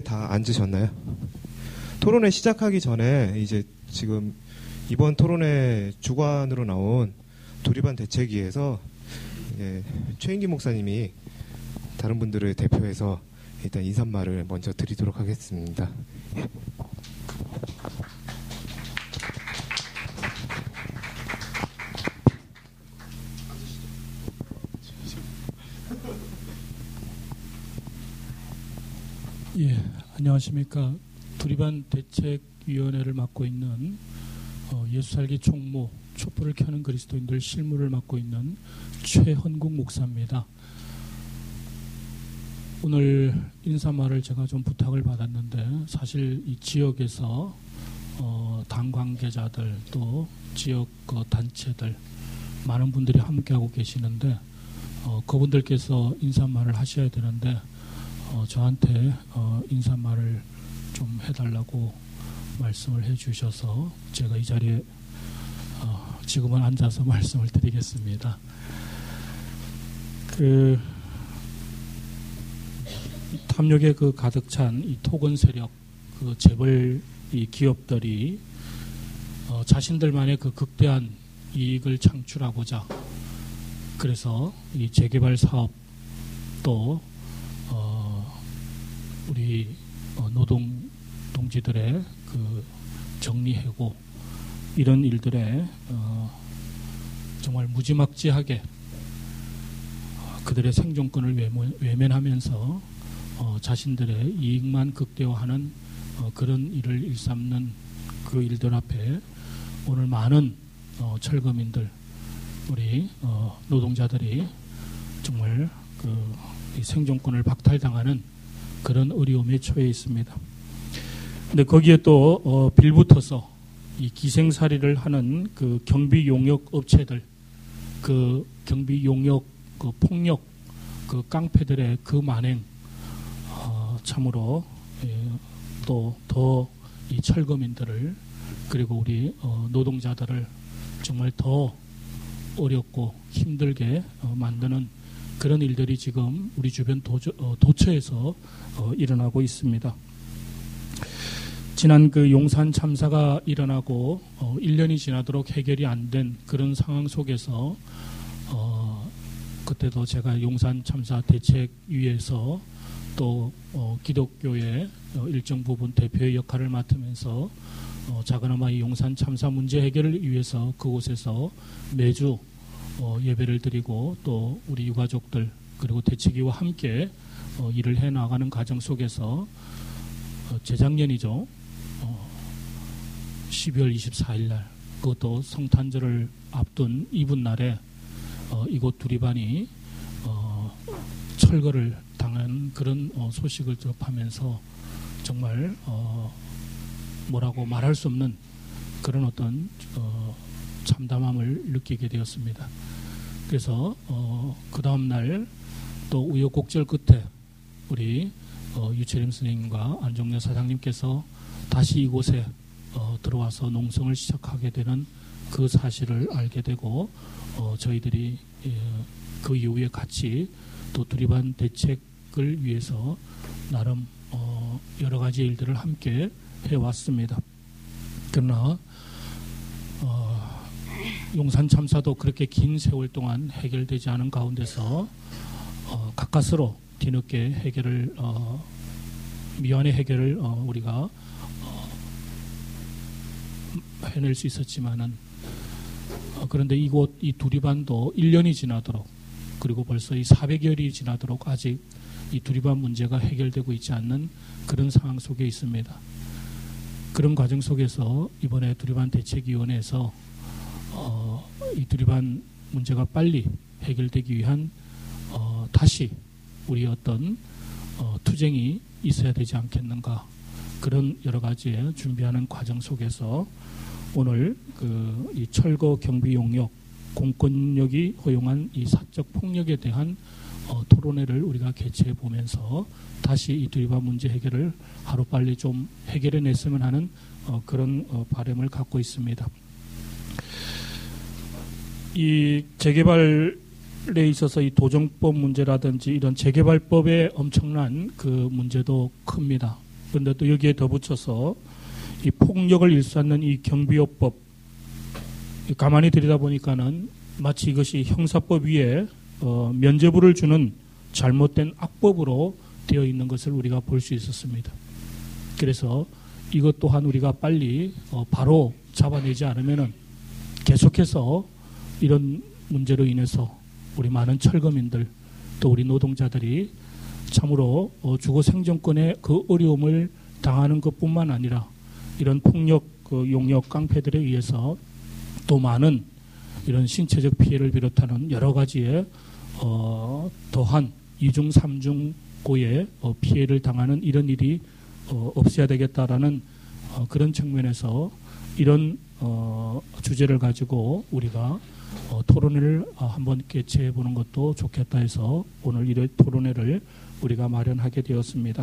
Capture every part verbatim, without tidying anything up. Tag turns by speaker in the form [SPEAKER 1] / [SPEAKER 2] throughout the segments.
[SPEAKER 1] 다 앉으셨나요? 토론회 시작하기 전에 이제 지금 이번 토론회 주관으로 나온 두리반 대책위에서 예, 최인기 목사님이 다른 분들을 대표해서 일단 인사말을 먼저 드리도록 하겠습니다.
[SPEAKER 2] 예, 안녕하십니까. 두리반 대책위원회를 맡고 있는 어, 예수살기 총무, 촛불을 켜는 그리스도인들 실무를 맡고 있는 최헌국 목사입니다. 오늘 인사말을 제가 좀 부탁을 받았는데 사실 이 지역에서 어, 당 관계자들 또 지역 그 단체들 많은 분들이 함께하고 계시는데 어, 그분들께서 인사말을 하셔야 되는데 어, 저한테 어, 인사말을 좀 해달라고 말씀을 해주셔서 제가 이 자리에 어, 지금은 앉아서 말씀을 드리겠습니다. 그 탐욕에 그 가득 찬 이 토건 세력, 그 재벌 이 기업들이 어, 자신들만의 그 극대한 이익을 창출하고자 그래서 이 재개발 사업 또 어, 우리 어, 노동 동지들의 그 정리해고 이런 일들에 어, 정말 무지막지하게 어, 그들의 생존권을 외면, 외면하면서 어, 자신들의 이익만 극대화하는 어, 그런 일을 일삼는 그 일들 앞에 오늘 많은 어, 철거민들 우리 어, 노동자들이 정말 그 이 생존권을 박탈당하는 그런 어려움에 처해 있습니다. 근데 거기에 또 어, 빌붙어서 이 기생살이를 하는 그 경비 용역 업체들, 그 경비 용역 그 폭력 그 깡패들의 그 만행 어, 참으로 예, 또 더 이 철거민들을 그리고 우리 어, 노동자들을 정말 더 어렵고 힘들게 어, 만드는 그런 일들이 지금 우리 주변 도저, 어, 도처에서 어, 일어나고 있습니다. 지난 그 용산 참사가 일어나고 어, 일 년이 지나도록 해결이 안 된 그런 상황 속에서 어, 그때도 제가 용산 참사 대책위에서 또 어, 기독교의 어, 일정 부분 대표의 역할을 맡으면서 어, 작은아마 이 용산 참사 문제 해결을 위해서 그곳에서 매주 어, 예배를 드리고 또 우리 유가족들 그리고 대책위와 함께 어, 일을 해나가는 과정 속에서 어, 재작년이죠. 어, 십이월 이십사일 날 그것도 성탄절을 앞둔 이분 날에 어, 이곳 두리반이 어, 철거를 당한 그런 어, 소식을 접하면서 정말 어, 뭐라고 말할 수 없는 그런 어떤 어, 참담함을 느끼게 되었습니다. 그래서 어, 그 다음 날 또 우여곡절 끝에 우리 어, 유채림 선생님과 안종래 사장님께서 다시 이곳에 어, 들어와서 농성을 시작하게 되는 그 사실을 알게 되고 어, 저희들이 예, 그 이후에 같이 또 두리반 대책을 위해서 나름 어, 여러 가지 일들을 함께 해왔습니다. 그러나 어, 용산 참사도 그렇게 긴 세월 동안 해결되지 않은 가운데서 어, 가까스로 뒤늦게 해결을 어, 미완의 해결을 어, 우리가 어, 해낼 수 있었지만은 어, 그런데 이곳 이 두리반도 일 년이 지나도록 그리고 벌써 이 사백여일이 지나도록 아직 이 두리반 문제가 해결되고 있지 않는 그런 상황 속에 있습니다. 그런 과정 속에서 이번에 두리반 대책위원회에서 어, 이 두리반 문제가 빨리 해결되기 위한 어, 다시 우리 어떤 어, 투쟁이 있어야 되지 않겠는가 그런 여러 가지의 준비하는 과정 속에서 오늘 그 이 철거 경비 용역 공권력이 허용한 이 사적 폭력에 대한 어, 토론회를 우리가 개최해 보면서 다시 이 두리반 문제 해결을 하루빨리 좀 해결해 냈으면 하는 어, 그런 어, 바람을 갖고 있습니다. 이 재개발에 있어서 이 도정법 문제라든지 이런 재개발법의 엄청난 그 문제도 큽니다. 그런데 또 여기에 덧붙여서 이 폭력을 일삼는 이 경비요법 가만히 들여다보니까는 마치 이것이 형사법 위에 어, 면죄부를 주는 잘못된 악법으로 되어 있는 것을 우리가 볼 수 있었습니다. 그래서 이것 또한 우리가 빨리 어, 바로 잡아내지 않으면은 계속해서 이런 문제로 인해서 우리 많은 철거민들 또 우리 노동자들이 참으로 어, 주거 생존권의 그 어려움을 당하는 것뿐만 아니라 이런 폭력 그 용역 깡패들에 의해서 또 많은 이런 신체적 피해를 비롯하는 여러 가지의 어, 더한 이중 삼중 고의 어, 피해를 당하는 이런 일이 어, 없어야 되겠다라는 어, 그런 측면에서 이런 어, 주제를 가지고 우리가 어, 토론회를 어, 한번 개최해 보는 것도 좋겠다 해서 오늘 이런 토론회를 우리가 마련하게 되었습니다.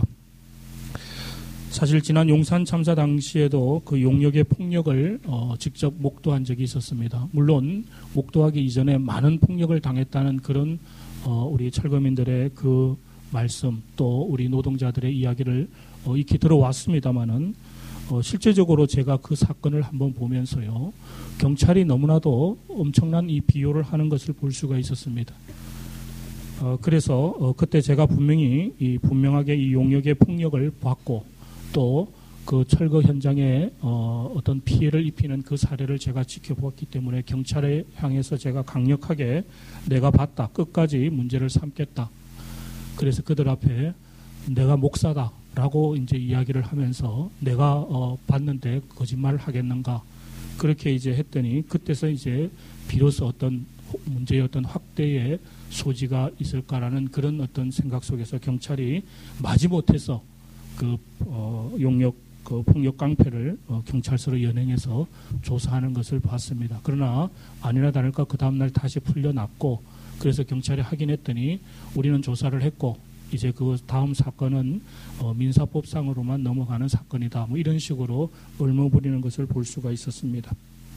[SPEAKER 2] 사실 지난 용산 참사 당시에도 그 용역의 폭력을 어, 직접 목도한 적이 있었습니다. 물론 목도하기 이전에 많은 폭력을 당했다는 그런 어, 우리 철거민들의 그 말씀 또 우리 노동자들의 이야기를 어, 익히 들어왔습니다마는 어, 실제적으로 제가 그 사건을 한번 보면서요 경찰이 너무나도 엄청난 이 비호를 하는 것을 볼 수가 있었습니다. 어, 그래서 어, 그때 제가 분명히 이 분명하게 이 용역의 폭력을 봤고 또 그 철거 현장에 어, 어떤 피해를 입히는 그 사례를 제가 지켜보았기 때문에 경찰에 향해서 제가 강력하게 내가 봤다 끝까지 문제를 삼겠다. 그래서 그들 앞에 내가 목사다라고 이제 이야기를 하면서 내가 어, 봤는데 거짓말을 하겠는가 그렇게 이제 했더니 그때서 이제 비로소 어떤 문제의 어떤 확대의 소지가 있을까라는 그런 어떤 생각 속에서 경찰이 마지못해서 그 어, 용역 그 폭력 깡패를 어, 경찰서로 연행해서 조사하는 것을 봤습니다. 그러나 아니나 다를까 그 다음날 다시 풀려났고 그래서 경찰이 확인했더니 우리는 조사를 했고 이제 그 다음 사건은 어, 민사법상으로만 넘어가는 사건이다. 뭐 이런 식으로 얼머부리는 것을 볼 수가 있었습니다.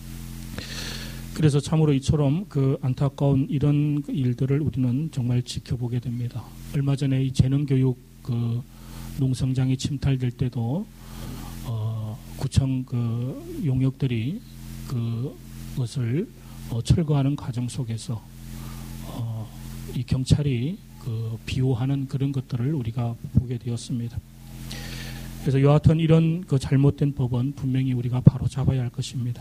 [SPEAKER 2] 그래서 참으로 이처럼 그 안타까운 이런 일들을 우리는 정말 지켜보게 됩니다. 얼마 전에 이 재능교육 그 농성장이 침탈될 때도 어, 구청 그 용역들이 그것을 어, 철거하는 과정 속에서 어, 이 경찰이 그 비호하는 그런 것들을 우리가 보게 되었습니다. 그래서 여하튼 이런 그 잘못된 법은 분명히 우리가 바로 잡아야 할 것입니다.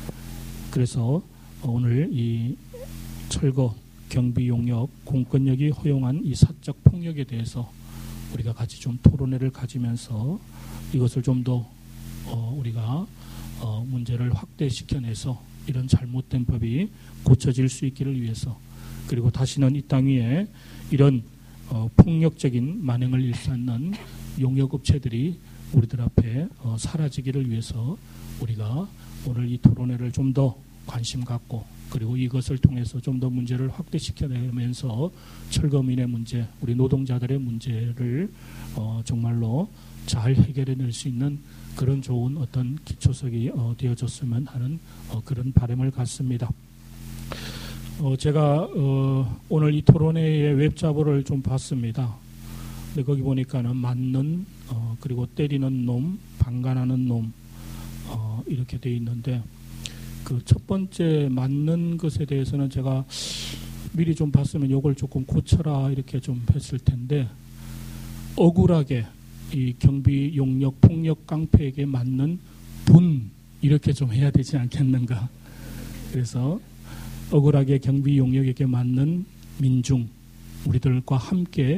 [SPEAKER 2] 그래서 오늘 이 철거, 경비 용역, 공권력이 허용한 이 사적 폭력에 대해서 우리가 같이 좀 토론회를 가지면서 이것을 좀 더 어, 우리가 어, 문제를 확대시켜내서 이런 잘못된 법이 고쳐질 수 있기를 위해서 그리고 다시는 이 땅 위에 이런 어, 폭력적인 만행을 일삼는 용역업체들이 우리들 앞에 어, 사라지기를 위해서 우리가 오늘 이 토론회를 좀 더 관심 갖고 그리고 이것을 통해서 좀 더 문제를 확대시켜내면서 철거민의 문제, 우리 노동자들의 문제를 어, 정말로 잘 해결해낼 수 있는 그런 좋은 어떤 기초석이 어, 되어줬으면 하는 어, 그런 바람을 갖습니다. 어, 제가 어, 오늘 이 토론회의 웹자보를 좀 봤습니다. 근데 거기 보니까는 맞는 어, 그리고 때리는 놈, 방관하는 놈 어, 이렇게 돼 있는데 그 첫 번째 맞는 것에 대해서는 제가 미리 좀 봤으면 요걸 조금 고쳐라 이렇게 좀 했을 텐데 억울하게 이 경비 용역 폭력 깡패에게 맞는 분 이렇게 좀 해야 되지 않겠는가. 그래서 억울하게 경비 용역에게 맞는 민중 우리들과 함께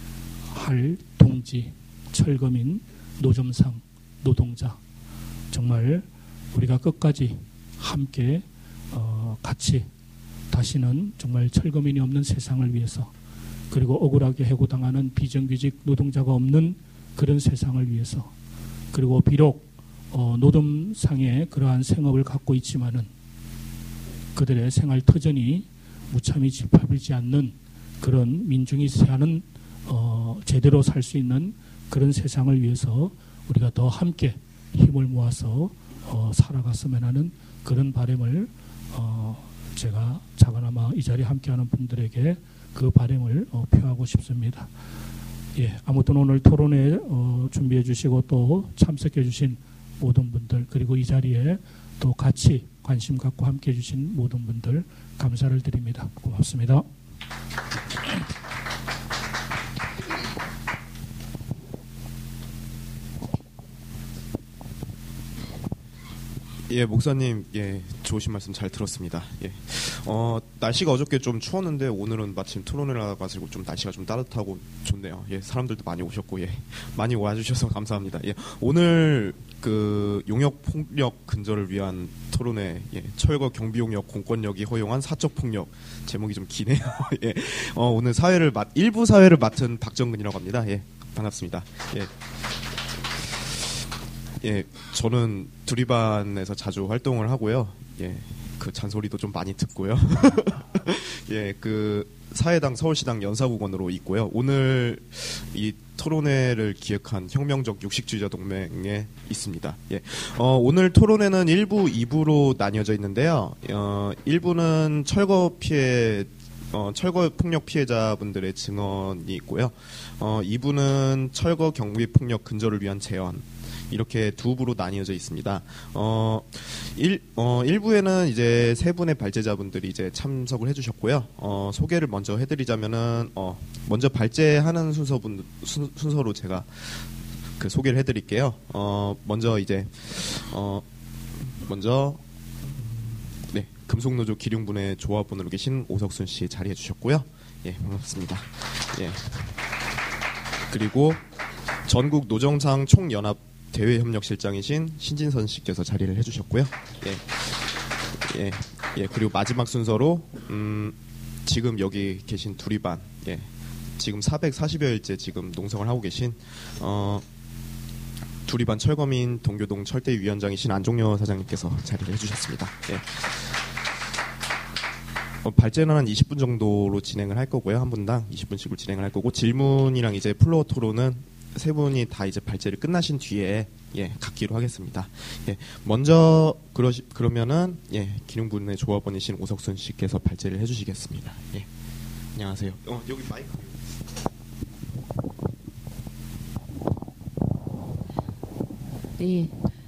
[SPEAKER 2] 할 동지, 철거민, 노점상, 노동자 정말 우리가 끝까지 함께 어, 같이 다시는 정말 철거민이 없는 세상을 위해서 그리고 억울하게 해고당하는 비정규직 노동자가 없는 그런 세상을 위해서 그리고 비록 어, 노점상의 그러한 생업을 갖고 있지만은 그들의 생활 터전이 무참히 짓밟히지 않는 그런 민중이 사는 어, 제대로 살 수 있는 그런 세상을 위해서 우리가 더 함께 힘을 모아서 어, 살아갔으면 하는 그런 바람을 어, 제가 작은아마 이 자리에 함께하는 분들에게 그 바람을 어, 표하고 싶습니다. 예, 아무튼 오늘 토론회 어, 준비해 주시고 또 참석해 주신 모든 분들, 그리고 이 자리에 또 같이 관심 갖고 함께 해 주신 모든 분들 감사를 드립니다. 고맙습니다.
[SPEAKER 3] 예, 목사님, 예, 좋으신 말씀 잘 들었습니다. 예, 어, 날씨가 어저께 좀 추웠는데 오늘은 마침 토론회라 가지고 좀 날씨가 좀 따뜻하고 좋네요. 예, 사람들도 많이 오셨고, 예, 많이 와주셔서 감사합니다. 예, 오늘 그 용역 폭력 근절을 위한 토론회, 예, 철거 경비용역 공권력이 허용한 사적 폭력, 제목이 좀 기네요. 예, 어, 오늘 사회를 맡 일부 사회를 맡은 박정근이라고 합니다. 예, 반갑습니다. 예. 예, 저는 두리반에서 자주 활동을 하고요. 예, 그 잔소리도 좀 많이 듣고요. 예, 그 사회당 서울시당 연사국원으로 있고요. 오늘 이 토론회를 기획한 혁명적 육식주의자 동맹에 있습니다. 예, 어, 오늘 토론회는 일 부, 이 부로 나뉘어져 있는데요. 어, 일 부는 철거 피해 어, 철거 폭력 피해자분들의 증언이 있고요. 어, 이 부는 철거 경비 폭력 근절을 위한 제언. 이렇게 두 부로 나뉘어져 있습니다. 어, 일, 어, 일 부에는 이제 세 분의 발제자분들이 이제 참석을 해주셨고요. 어, 소개를 먼저 해드리자면은, 어, 먼저 발제하는 순서분, 순, 순서로 제가 그 소개를 해드릴게요. 어, 먼저 이제, 어, 먼저, 네, 금속노조 기륭분의 조합원으로 계신 오석순 씨 자리해 주셨고요. 예, 반갑습니다. 예. 그리고 전국 노정상 총연합 대외협력실장이신 신진선 씨께서 자리를 해주셨고요. 예, 예, 예. 그리고 마지막 순서로 음, 지금 여기 계신 두리반, 예, 지금 사백사십여일째 지금 농성을 하고 계신 어, 두리반 철거민 동교동 철대위원장이신 안종려 사장님께서 자리를 해주셨습니다. 예. 어, 발제는 한 이십 분 정도로 진행을 할 거고요. 한 분당 이십 분씩으로 진행을 할 거고, 질문이랑 이제 플로어 토론은 세 분이 다 이제 발제를 끝나신 뒤에 예, 갖기로 하겠습니다. 예, 먼저 그러시 그러면은 예, 기능분의 조합원이신 오석순 씨께서 발제를 해주시겠습니다. 예, 안녕하세요. 어, 여기 마이크.
[SPEAKER 4] 네.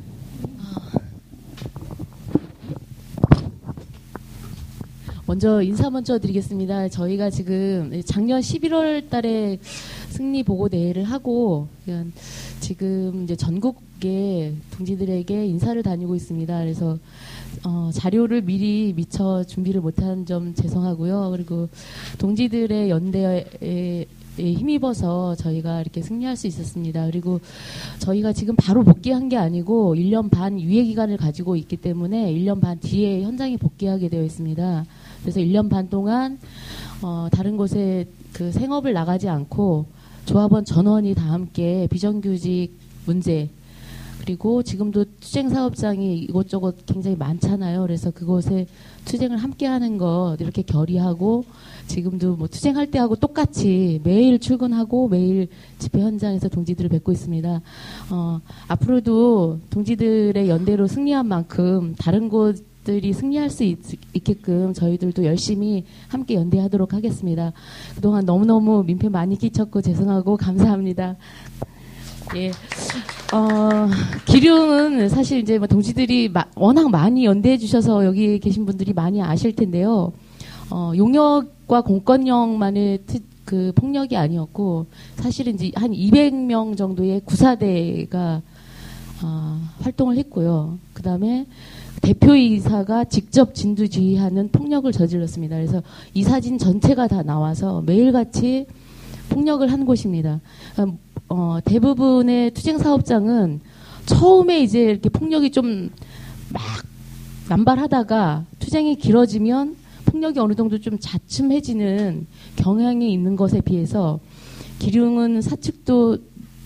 [SPEAKER 4] 먼저 인사 먼저 드리겠습니다. 저희가 지금 작년 십일월 달에 승리 보고 대회를 하고 지금 이제 전국의 동지들에게 인사를 다니고 있습니다. 그래서 어, 자료를 미리 미처 준비를 못한 점 죄송하고요. 그리고 동지들의 연대에 힘입어서 저희가 이렇게 승리할 수 있었습니다. 그리고 저희가 지금 바로 복귀한 게 아니고 일 년 반 유예 기간을 가지고 있기 때문에 일 년 반 뒤에 현장에 복귀하게 되어 있습니다. 그래서 일 년 반 동안 어, 다른 곳에 그 생업을 나가지 않고 조합원 전원이 다 함께 비정규직 문제, 그리고 지금도 투쟁 사업장이 이곳저곳 굉장히 많잖아요. 그래서 그곳에 투쟁을 함께 하는 것 이렇게 결의하고 지금도 뭐 투쟁할 때하고 똑같이 매일 출근하고 매일 집회 현장에서 동지들을 뵙고 있습니다. 어, 앞으로도 동지들의 연대로 승리한 만큼 다른 곳들이 승리할 수 있, 있게끔 저희들도 열심히 함께 연대하도록 하겠습니다. 그동안 너무너무 민폐 많이 끼쳤고 죄송하고 감사합니다. 예. 어, 기륭은 사실 이제 뭐 동지들이 마, 워낙 많이 연대해 주셔서 여기 계신 분들이 많이 아실 텐데요. 어, 용역과 공권력만의 트, 그 폭력이 아니었고 사실은 이제 한 이백 명 정도의 구사대가 어, 활동을 했고요. 그 다음에 대표이사가 직접 진두지휘하는 폭력을 저질렀습니다. 그래서 이 사진 전체가 다 나와서 매일같이 폭력을 한 곳입니다. 어, 대부분의 투쟁 사업장은 처음에 이제 이렇게 폭력이 좀 막 남발하다가 투쟁이 길어지면 폭력이 어느 정도 좀 자춤해지는 경향이 있는 것에 비해서 기륭은 사측도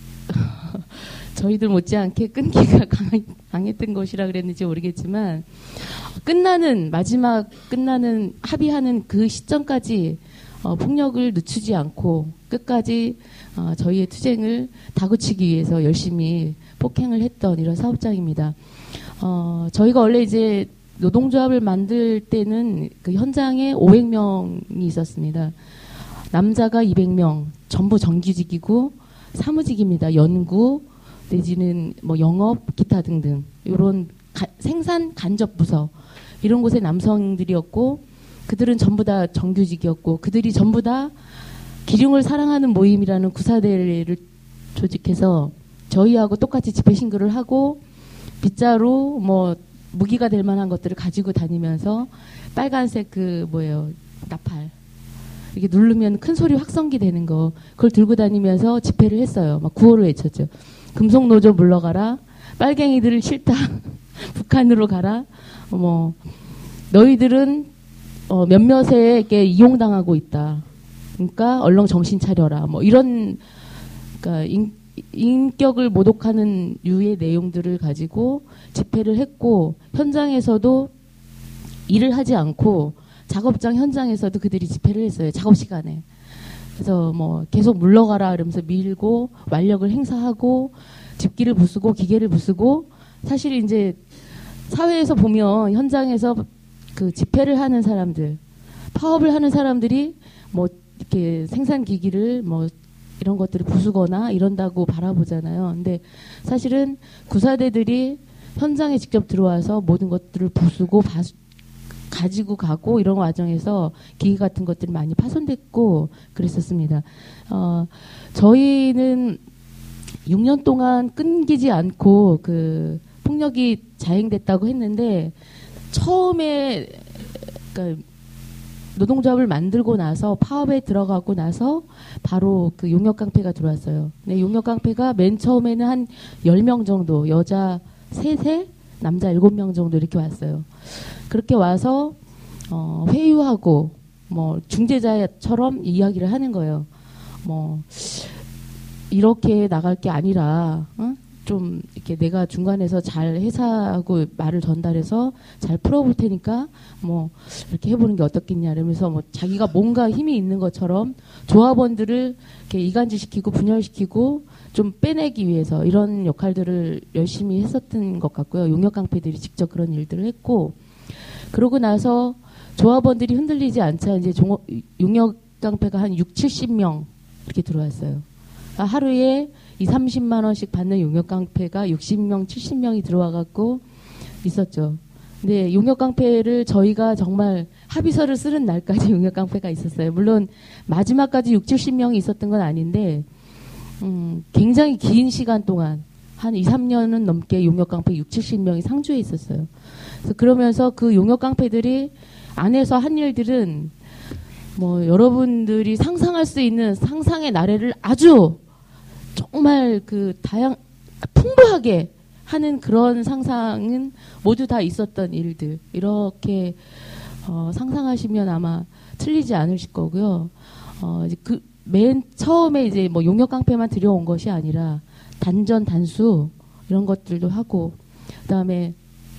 [SPEAKER 4] 저희들 못지않게 끈기가 강한, 강했던 것이라 그랬는지 모르겠지만 끝나는 마지막 끝나는 합의하는 그 시점까지 어, 폭력을 늦추지 않고 끝까지 어, 저희의 투쟁을 다그치기 위해서 열심히 폭행을 했던 이런 사업장입니다. 어, 저희가 원래 이제 노동조합을 만들 때는 그 현장에 오백 명이 있었습니다. 남자가 이백 명, 전부 정규직이고 사무직입니다. 연구 내지는 뭐 영업, 기타 등등 이런 가, 생산 간접 부서 이런 곳에 남성들이었고 그들은 전부 다 정규직이었고 그들이 전부 다 기륭을 사랑하는 모임이라는 구사대를 조직해서 저희하고 똑같이 집회 신고를 하고 빗자루 뭐 무기가 될 만한 것들을 가지고 다니면서 빨간색 그 뭐예요 나팔 이렇게 누르면 큰 소리 확성기 되는 거 그걸 들고 다니면서 집회를 했어요. 막 구호를 외쳤죠. 금속노조 물러가라. 빨갱이들을 싫다. 북한으로 가라. 뭐 너희들은 어, 몇몇에게 이용당하고 있다. 그러니까 얼른 정신 차려라. 뭐 이런 그러니까 인, 인격을 모독하는 유의 내용들을 가지고 집회를 했고 현장에서도 일을 하지 않고 작업장 현장에서도 그들이 집회를 했어요. 작업 시간에. 그래서 뭐 계속 물러가라 이러면서 밀고 완력을 행사하고 집기를 부수고 기계를 부수고 사실 이제 사회에서 보면 현장에서 그 집회를 하는 사람들, 파업을 하는 사람들이 뭐 이렇게 생산 기기를 뭐 이런 것들을 부수거나 이런다고 바라보잖아요. 근데 사실은 구사대들이 현장에 직접 들어와서 모든 것들을 부수고 바수, 가지고 가고 이런 과정에서 기계 같은 것들이 많이 파손됐고 그랬었습니다. 어, 저희는 육 년 동안 끊기지 않고 그 폭력이 자행됐다고 했는데 처음에 그러니까 노동조합을 만들고 나서 파업에 들어가고 나서 바로 그 용역깡패가 들어왔어요. 네, 용역깡패가 맨 처음에는 한 열 명 정도 여자 셋에 남자 일곱 명 정도 이렇게 왔어요. 그렇게 와서 어, 회유하고 뭐 중재자처럼 이야기를 하는 거예요. 뭐 이렇게 나갈 게 아니라 어? 좀 이렇게 내가 중간에서 잘 해사하고 말을 전달해서 잘 풀어볼 테니까 뭐 이렇게 해보는 게 어떻겠냐 이러면서 뭐 자기가 뭔가 힘이 있는 것처럼 조합원들을 이렇게 이간질시키고 분열시키고 좀 빼내기 위해서 이런 역할들을 열심히 했었던 것 같고요. 용역깡패들이 직접 그런 일들을 했고 그러고 나서 조합원들이 흔들리지 않자 이제 종, 용역깡패가 한 육칠십 명 이렇게 들어왔어요. 그러니까 하루에 이삼십만 원씩 받는 용역깡패가 육십 명, 칠십 명이 들어와갖고 있었죠. 근데 용역깡패를 저희가 정말 합의서를 쓰는 날까지 용역깡패가 있었어요. 물론 마지막까지 육칠십 명이 있었던 건 아닌데 음, 굉장히 긴 시간 동안 한 이, 삼 년은 넘게 용역깡패 육칠십 명이 상주해 있었어요. 그래서 그러면서 그 용역깡패들이 안에서 한 일들은 뭐 여러분들이 상상할 수 있는 상상의 나래를 아주 정말 그 다양 풍부하게 하는 그런 상상은 모두 다 있었던 일들 이렇게 어, 상상하시면 아마 틀리지 않으실 거고요. 어, 이제 그 맨 처음에 이제 뭐 용역깡패만 들여온 것이 아니라 단전 단수 이런 것들도 하고 그다음에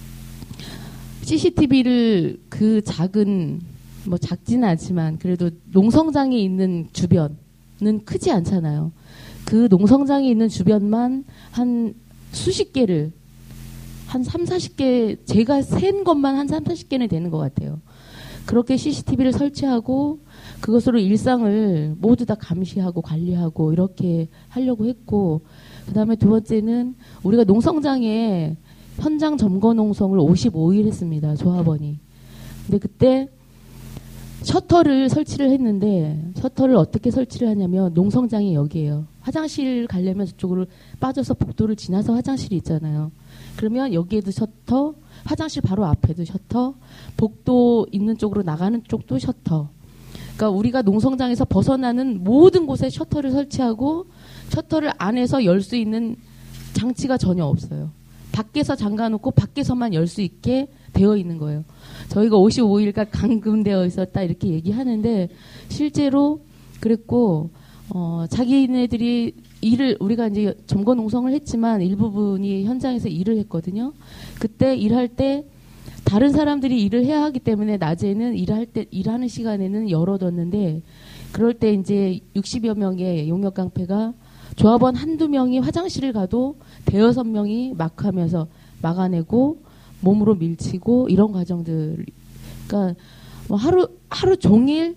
[SPEAKER 4] 씨씨티비를 그 작은 뭐 작지는 않지만 그래도 농성장이 있는 주변은 크지 않잖아요. 그 농성장이 있는 주변만 한 수십 개를 한 삼, 사십 개 제가 센 것만 한 삼, 사십 개는 되는 것 같아요. 그렇게 씨씨티비를 설치하고 그것으로 일상을 모두 다 감시하고 관리하고 이렇게 하려고 했고 그다음에 두 번째는 우리가 농성장에 현장 점거 농성을 오십오 일 했습니다. 조합원이. 근데 그때 셔터를 설치를 했는데 셔터를 어떻게 설치를 하냐면 농성장이 여기예요. 화장실 가려면 저쪽으로 빠져서 복도를 지나서 화장실이 있잖아요. 그러면 여기에도 셔터, 화장실 바로 앞에도 셔터, 복도 있는 쪽으로 나가는 쪽도 셔터. 그러니까 우리가 농성장에서 벗어나는 모든 곳에 셔터를 설치하고 셔터를 안에서 열 수 있는 장치가 전혀 없어요. 밖에서 잠가놓고 밖에서만 열 수 있게 되어 있는 거예요. 저희가 오십오 일간 감금되어 있었다 이렇게 얘기하는데 실제로 그랬고 어, 자기네들이 일을 우리가 이제 점거 농성을 했지만 일부분이 현장에서 일을 했거든요. 그때 일할 때 다른 사람들이 일을 해야 하기 때문에 낮에는 일할 때 일하는 시간에는 열어뒀는데 그럴 때 이제 육십여 명의 용역깡패가 조합원 한두 명이 화장실을 가도 대여섯 명이 막하면서 막아내고 몸으로 밀치고 이런 과정들. 그러니까 뭐 하루 하루 종일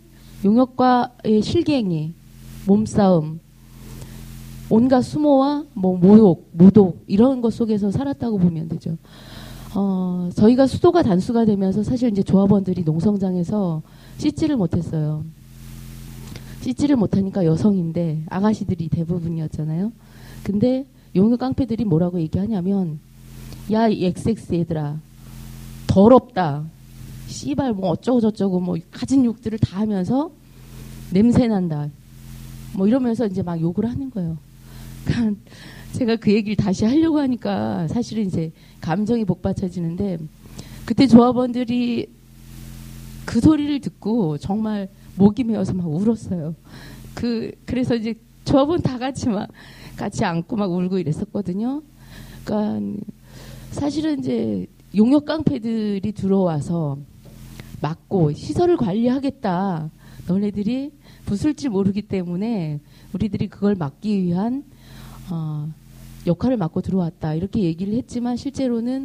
[SPEAKER 4] 용역과의 실갱이, 몸싸움, 온갖 수모와 뭐 모욕, 모독 이런 것 속에서 살았다고 보면 되죠. 어, 저희가 수도가 단수가 되면서 사실 이제 조합원들이 농성장에서 씻지를 못했어요. 씻지를 못하니까 여성인데 아가씨들이 대부분이었잖아요. 근데 용역 깡패들이 뭐라고 얘기하냐면, 야, 이 엑스엑스 얘들아, 더럽다. 씨발 뭐 어쩌고 저쩌고 뭐 가진 욕들을 다 하면서 냄새 난다. 뭐 이러면서 이제 막 욕을 하는 거예요. 그러니까 제가 그 얘기를 다시 하려고 하니까 사실은 이제 감정이 복받쳐지는데, 그때 조합원들이 그 소리를 듣고 정말 목이 메어서 막 울었어요. 그 그래서 이제 조합원 다 같이 막 같이 안고 막 울고 이랬었거든요. 그러니까 사실은 이제 용역 깡패들이 들어와서 막고 시설을 관리하겠다. 너네들이 부술 줄 모르기 때문에 우리들이 그걸 막기 위한 어, 역할을 맡고 들어왔다. 이렇게 얘기를 했지만 실제로는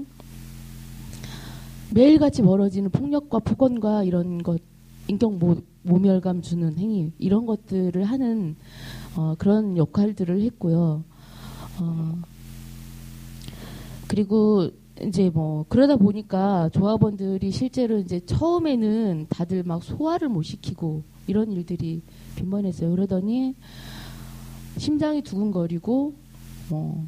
[SPEAKER 4] 매일같이 벌어지는 폭력과 폭언과 이런 것, 인격 모, 모멸감 주는 행위, 이런 것들을 하는 어, 그런 역할들을 했고요. 어, 그리고 이제 뭐 그러다 보니까 조합원들이 실제로 이제 처음에는 다들 막 소화를 못 시키고 이런 일들이 빈번했어요. 그러더니 심장이 두근거리고 뭐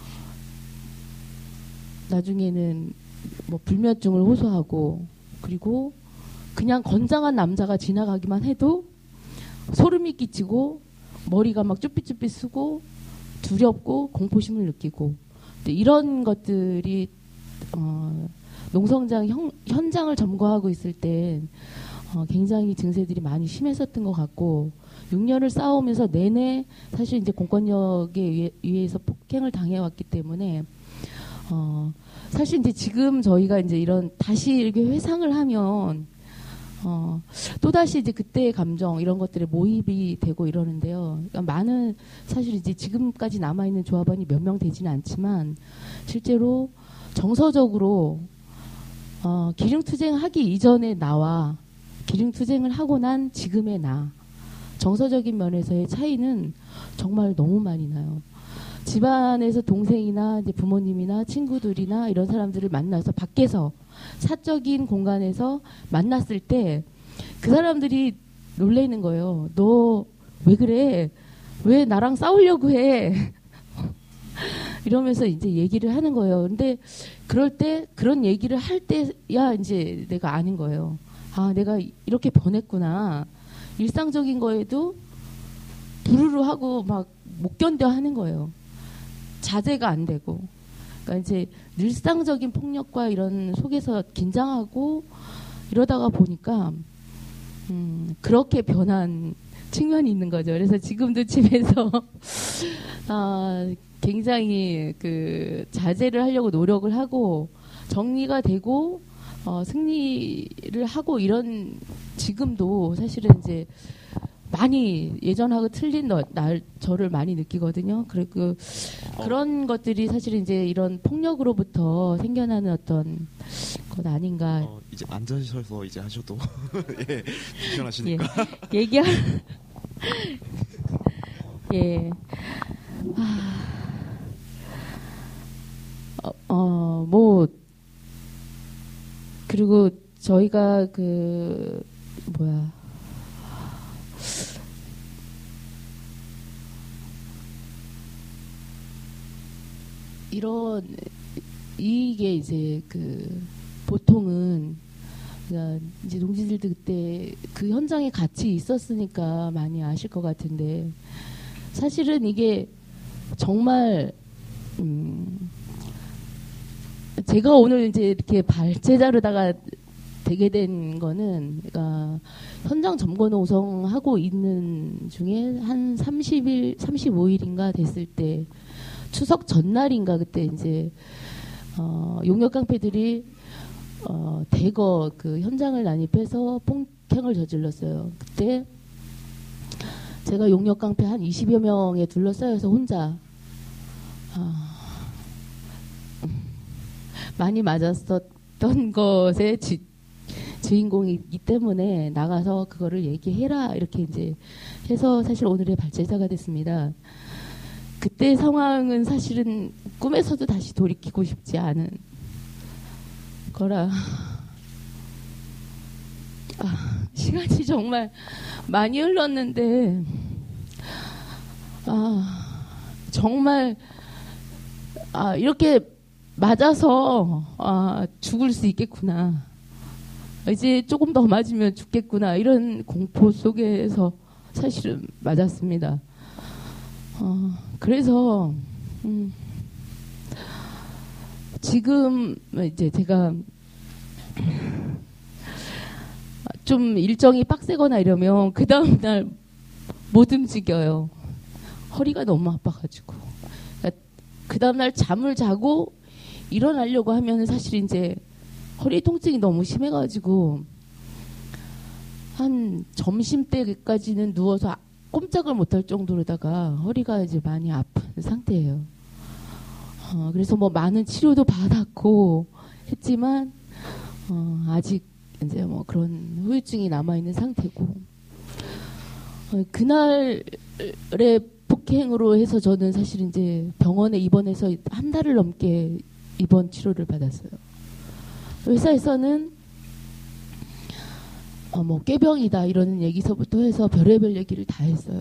[SPEAKER 4] 나중에는 뭐 불면증을 호소하고, 그리고 그냥 건장한 남자가 지나가기만 해도 소름이 끼치고 머리가 막 쭈삣쭈삣 쓰고 두렵고 공포심을 느끼고, 이런 것들이 어, 농성장 형, 현장을 점거하고 있을 때 어, 굉장히 증세들이 많이 심했었던 것 같고, 육 년을 싸우면서 내내 사실 이제 공권력에 의해, 의해서 폭행을 당해왔기 때문에 어, 사실 이제 지금 저희가 이제 이런 다시 이렇게 회상을 하면 어, 또다시 이제 그때의 감정 이런 것들에 모입이 되고 이러는데요. 그러니까 많은 사실 이제 지금까지 남아있는 조합원이 몇 명 되지는 않지만 실제로 정서적으로 어, 기능투쟁하기 이전의 나와 기능투쟁을 하고 난 지금의 나, 정서적인 면에서의 차이는 정말 너무 많이 나요. 집안에서 동생이나 이제 부모님이나 친구들이나 이런 사람들을 만나서 밖에서 사적인 공간에서 만났을 때 그 사람들이 놀래는 거예요. 너 왜 그래? 왜 나랑 싸우려고 해? 이러면서 이제 얘기를 하는 거예요. 근데 그럴 때 그런 얘기를 할 때야 이제 내가 아는 거예요. 아, 내가 이렇게 변했구나. 일상적인 거에도 부르르 하고 막 못 견뎌 하는 거예요. 자제가 안 되고. 그러니까 이제 일상적인 폭력과 이런 속에서 긴장하고 이러다가 보니까 음, 그렇게 변한 측면이 있는 거죠. 그래서 지금도 집에서 아, 굉장히 그 자제를 하려고 노력을 하고 정리가 되고 어, 승리를 하고 이런 지금도 사실은 이제 많이 예전하고 틀린 너, 날 저를 많이 느끼거든요. 그리고 그런 어. 것들이 사실 이제 이런 폭력으로부터 생겨나는 어떤 것 아닌가.
[SPEAKER 3] 어, 이제 앉으셔서 이제 하셔도 예, 불편하시니까.
[SPEAKER 4] 예, 얘기할 예. 아, 어, 어, 뭐 그리고 저희가 그 뭐야. 이런 이게 이제 그 보통은 그러니까 이제 동지들도 그때 그 현장에 같이 있었으니까 많이 아실 것 같은데 사실은 이게 정말 음 제가 오늘 이제 이렇게 발제자로다가 되게 된 거는 그러니까 현장 점거 노성하고 있는 중에 한 삼십 일, 삼십오 일인가 됐을 때 추석 전날인가 그때 이제 어, 용역 깡패들이 어, 대거 그 현장을 난입해서 폭행을 저질렀어요. 그때 제가 용역 깡패 한 이십여 명에 둘러싸여서 혼자 아, 많이 맞았었던 것에 지, 주인공이기 때문에 나가서 그거를 얘기해라 이렇게 이제 해서 사실 오늘의 발제자가 됐습니다. 그때 상황은 사실은 꿈에서도 다시 돌이키고 싶지 않은 거라 아, 시간이 정말 많이 흘렀는데 아, 정말 아, 이렇게 맞아서 아, 죽을 수 있겠구나. 이제 조금 더 맞으면 죽겠구나. 이런 공포 속에서 사실은 맞았습니다. 어, 그래서 음, 지금 이제 제가 좀 일정이 빡세거나 이러면 그 다음 날 못 움직여요. 허리가 너무 아파가지고. 그러니까 그 다음 날 잠을 자고 일어나려고 하면 사실 이제 허리 통증이 너무 심해가지고 한 점심 때까지는 누워서 꼼짝을 못할 정도로다가 허리가 이제 많이 아픈 상태예요. 어, 그래서 뭐 많은 치료도 받았고 했지만 어, 아직 이제 뭐 그런 후유증이 남아 있는 상태고 어, 그날의 폭행으로 해서 저는 사실 이제 병원에 입원해서 한 달을 넘게 입원 치료를 받았어요. 회사에서는 어, 뭐 꾀병이다 이러는 얘기서부터 해서 별의별 얘기를 다 했어요.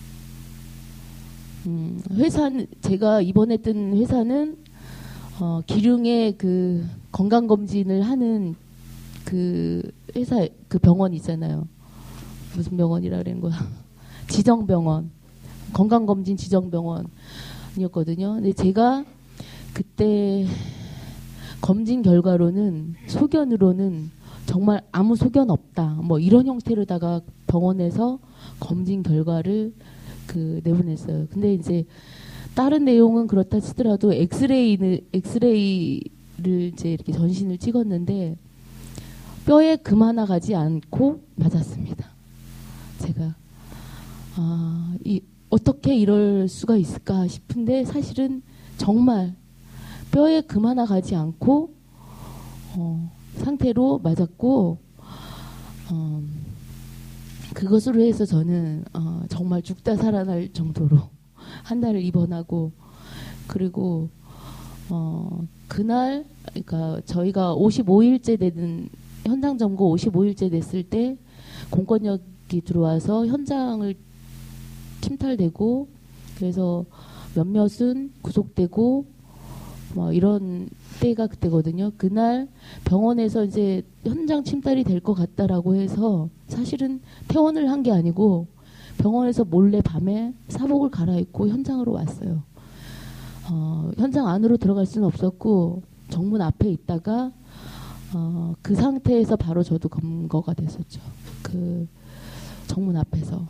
[SPEAKER 4] 음, 회사는 제가 입원했던 회사는 어, 기륭에 그 건강 검진을 하는 그 회사 그 병원 있잖아요. 무슨 병원이라 그러는 거야? 지정병원, 건강검진 지정병원이었거든요. 근데 제가 그때 검진 결과로는 소견으로는 정말 아무 소견 없다. 뭐 이런 형태로다가 병원에서 검진 결과를 그 내보냈어요. 근데 이제 다른 내용은 그렇다 치더라도 엑스레이는 엑스레이를 이제 이렇게 전신을 찍었는데 뼈에 금 하나 가지 않고 맞았습니다. 제가 아, 이 어떻게 이럴 수가 있을까 싶은데 사실은 정말 뼈에 금 하나 가지 않고 어, 상태로 맞았고 어, 그것으로 해서 저는 어, 정말 죽다 살아날 정도로 한 달을 입원하고 그리고 어, 그날 그러니까 저희가 오십오 일째 되는 현장 점거 오십오 일째 됐을 때 공권력이 들어와서 현장을 침탈되고 그래서 몇몇은 구속되고 뭐 이런 때가 그때거든요. 그날 병원에서 이제 현장 침탈이 될 것 같다라고 해서 사실은 퇴원을 한 게 아니고 병원에서 몰래 밤에 사복을 갈아입고 현장으로 왔어요. 어, 현장 안으로 들어갈 수는 없었고 정문 앞에 있다가 어, 그 상태에서 바로 저도 검거가 됐었죠. 그 정문 앞에서.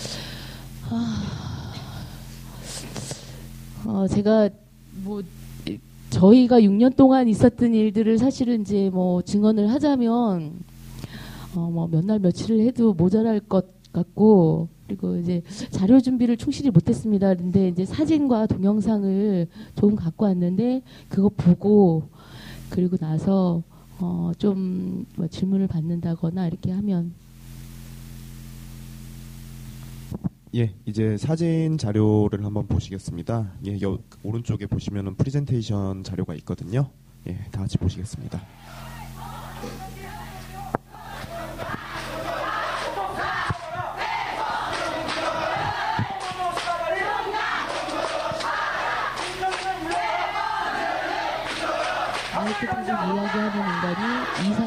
[SPEAKER 4] 아, 어, 제가 뭐 저희가 육 년 동안 있었던 일들을 사실은 이제 뭐 증언을 하자면 어, 뭐 몇 날 며칠을 해도 모자랄 것 같고 그리고 이제 자료 준비를 충실히 못했습니다. 근데 이제 사진과 동영상을 조금 갖고 왔는데 그거 보고 그리고 나서 어, 좀 뭐 질문을 받는다거나 이렇게 하면
[SPEAKER 3] 예, 이제 사진 자료를 한번 보시겠습니다. 예, 여, 오른쪽에 보시면은 프레젠테이션 자료가 있거든요. 예, 다 같이 보시겠습니다.
[SPEAKER 4] 아이트 등급 이야기하는 인간이 이상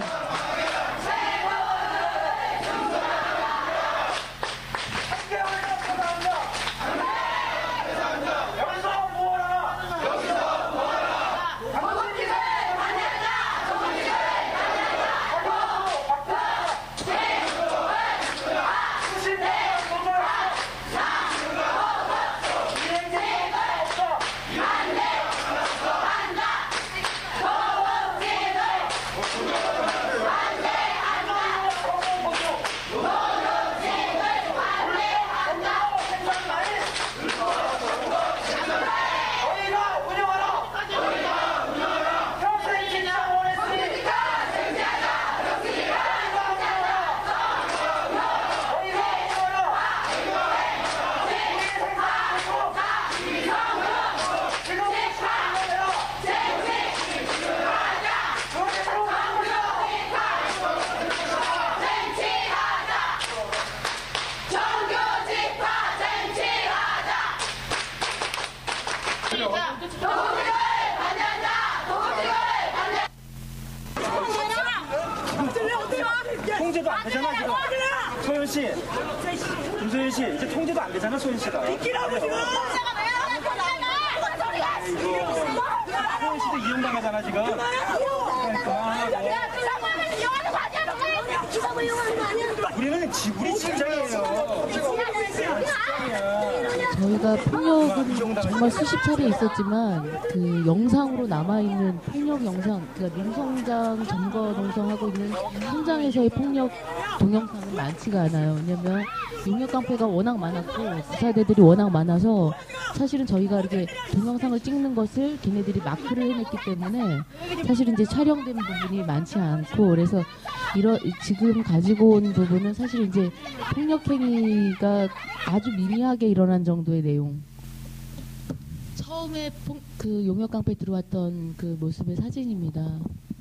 [SPEAKER 5] 씨, 김소연 씨, 이제 통제도 안 되잖아, 소연 씨가.
[SPEAKER 6] 비키라고 지금!
[SPEAKER 5] 소연 씨도 이용당하잖아, 지금. 우리는 지구리 친정이에요.
[SPEAKER 4] 저희가 폭력은 정말 수십 차례 있었지만 그 영상으로 남아있는 폭력 영상, 그러니까 농성장 점거 농성하고 있는 현장에서의 폭력 동영상은 많지가 않아요. 왜냐면 용역 깡패가 워낙 많았고 부사대들이 워낙 많아서 사실은 저희가 이렇게 동영상을 찍는 것을 걔네들이 마크를 해냈기 때문에 사실은 이제 촬영된 부분이 많지 않고, 그래서 이러, 지금 가지고 온 부분은 사실 이제 폭력행위가 아주 미미하게 일어난 정도의 내용. 처음에 폭, 그 용역 깡패 들어왔던 그 모습의 사진입니다.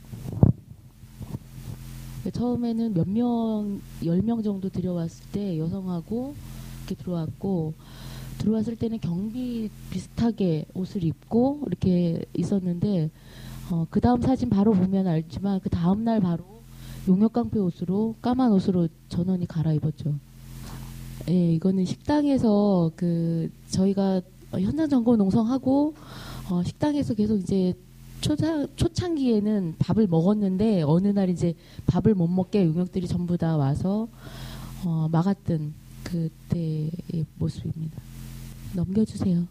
[SPEAKER 4] 처음에는 몇 명, 열 명 정도 들여왔을 때 여성하고 이렇게 들어왔고, 들어왔을 때는 경비 비슷하게 옷을 입고 이렇게 있었는데, 어, 그 다음 사진 바로 보면 알지만 그 다음날 바로 용역 깡패 옷으로, 까만 옷으로 전원이 갈아입었죠. 예, 이거는 식당에서 그 저희가 현장 점거 농성하고 어, 식당에서 계속 이제 초창, 초창기에는 밥을 먹었는데 어느 날 이제 밥을 못 먹게 용역들이 전부 다 와서 어, 막았던 그때의 모습입니다. 넘겨주세요.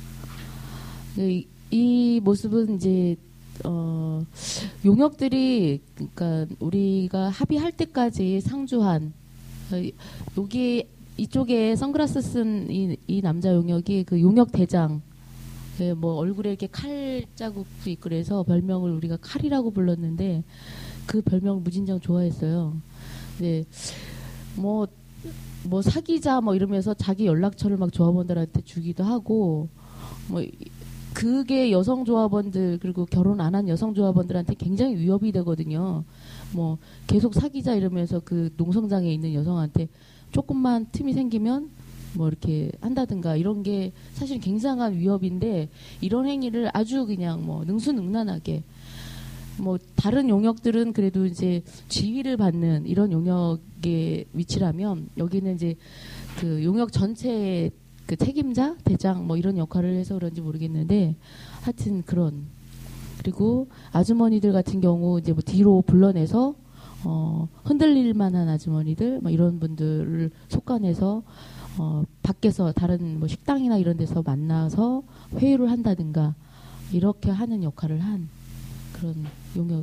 [SPEAKER 4] 이, 이 모습은 이제 어, 용역들이 그러니까 우리가 합의할 때까지 상주한 어, 여기 이쪽에 선글라스 쓴 이 이 남자 용역이 그 용역 대장, 그 뭐 얼굴에 이렇게 칼 자국도 있고 그래서 별명을 우리가 칼이라고 불렀는데 그 별명을 무진장 좋아했어요. 근데 뭐 뭐 사귀자 뭐 이러면서 자기 연락처를 막 조합원들한테 주기도 하고, 뭐 그게 여성 조합원들 그리고 결혼 안 한 여성 조합원들한테 굉장히 위협이 되거든요. 뭐 계속 사귀자 이러면서 그 농성장에 있는 여성한테 조금만 틈이 생기면 뭐 이렇게 한다든가 이런 게 사실 굉장한 위협인데, 이런 행위를 아주 그냥 뭐 능수능란하게, 뭐 다른 용역들은 그래도 이제 지휘를 받는 이런 용역의 위치라면 여기는 이제 그 용역 전체의 그 책임자, 대장 뭐 이런 역할을 해서 그런지 모르겠는데 하여튼 그런. 그리고 아주머니들 같은 경우 이제 뭐 뒤로 불러내서 어 흔들릴 만한 아주머니들 뭐 이런 분들을 속간해서 어 밖에서 다른 뭐 식당이나 이런 데서 만나서 회의를 한다든가 이렇게 하는 역할을 한 그런 용역.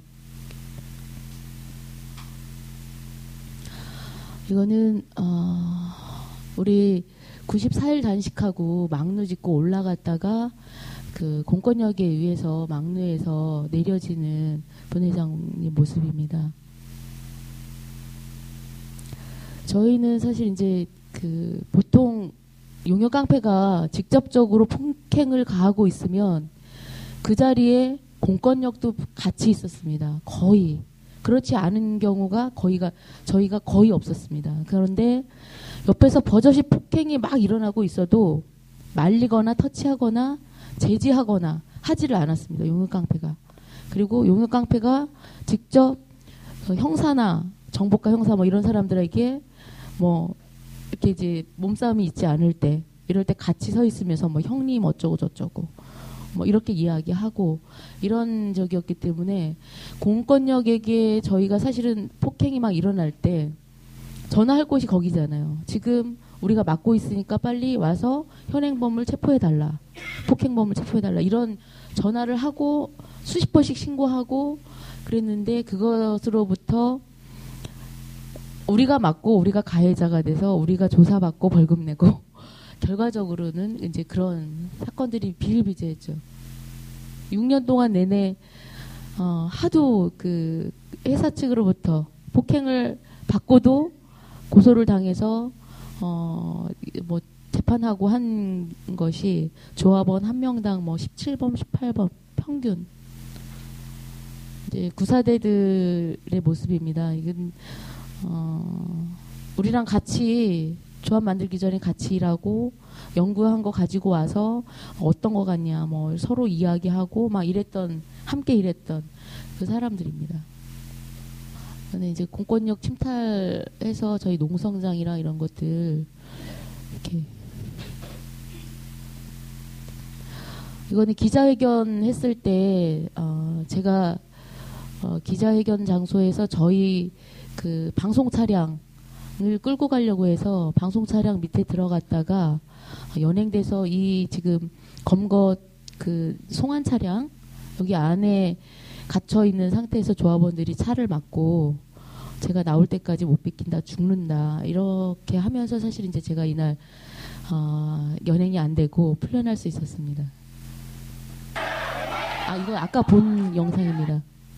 [SPEAKER 4] 이거는 어 우리 구십사 일 단식하고 막루 짓고 올라갔다가 그 공권력에 의해서 막루에서 내려지는 분회장의 모습입니다. 저희는 사실 이제 그 보통 용역 깡패가 직접적으로 폭행을 가하고 있으면 그 자리에 공권력도 같이 있었습니다. 거의. 그렇지 않은 경우가 거의가 저희가 거의 없었습니다. 그런데 옆에서 버젓이 폭행이 막 일어나고 있어도 말리거나 터치하거나 제지하거나 하지를 않았습니다. 용역 깡패가. 그리고 용역 깡패가 직접 형사나 정보과 형사 뭐 이런 사람들에게 뭐 이렇게 이제 몸싸움이 있지 않을 때 이럴 때 같이 서 있으면서 뭐 형님 어쩌고 저쩌고 뭐 이렇게 이야기하고 이런 적이었기 때문에 공권력에게 저희가 사실은 폭행이 막 일어날 때 전화할 곳이 거기잖아요. 지금 우리가 맡고 있으니까 빨리 와서 현행범을 체포해달라. 폭행범을 체포해달라. 이런 전화를 하고 수십 번씩 신고하고 그랬는데 그것으로부터 우리가 맡고 우리가 가해자가 돼서 우리가 조사받고 벌금 내고 결과적으로는 이제 그런 사건들이 비일비재했죠. 육 년 동안 내내 어, 하도 그 회사 측으로부터 폭행을 받고도 고소를 당해서 어, 뭐 재판하고 한 것이 조합원 한 명당 뭐 십칠 범, 십팔 범 평균. 이제 구사대들의 모습입니다. 이건 어, 우리랑 같이 조합 만들기 전에 같이 일하고 연구한 거 가지고 와서 어떤 거 같냐 뭐 서로 이야기하고 막 이랬던 함께 일했던 그 사람들입니다. 저는 이제 공권력 침탈해서 저희 농성장이랑 이런 것들 이렇게 이거는 기자회견 했을 때 어, 제가 어, 기자회견 장소에서 저희 그 방송 차량을 끌고 가려고 해서 방송 차량 밑에 들어갔다가 연행돼서 이 지금 검거 그 송환 차량 여기 안에 갇혀 있는 상태에서 조합원들이 차를 막고 제가 나올 때까지 못 비킨다, 죽는다 이렇게 하면서 사실 이제 제가 이날 어, 연행이 안 되고 풀려날 수 있었습니다. 아 이거 아까 본 영상입니다.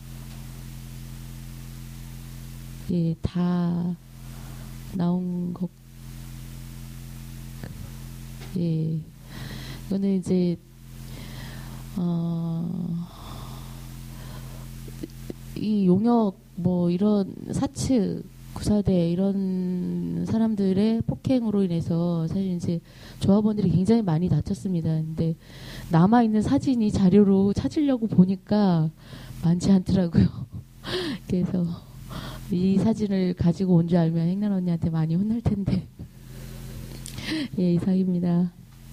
[SPEAKER 4] 예, 다 나온 것. 예, 이거는 이제 어, 이 용역 뭐 이런 사측 구사대 이런 사람들의 폭행으로 인해서 사실 이제 조합원들이 굉장히 많이 다쳤습니다. 근데 남아 있는 사진이 자료로 찾으려고 보니까 많지 않더라고요. 그래서 이 사진을 가지고 온 줄 알면 행란 언니한테 많이 혼날 텐데. 예, 이상입니다.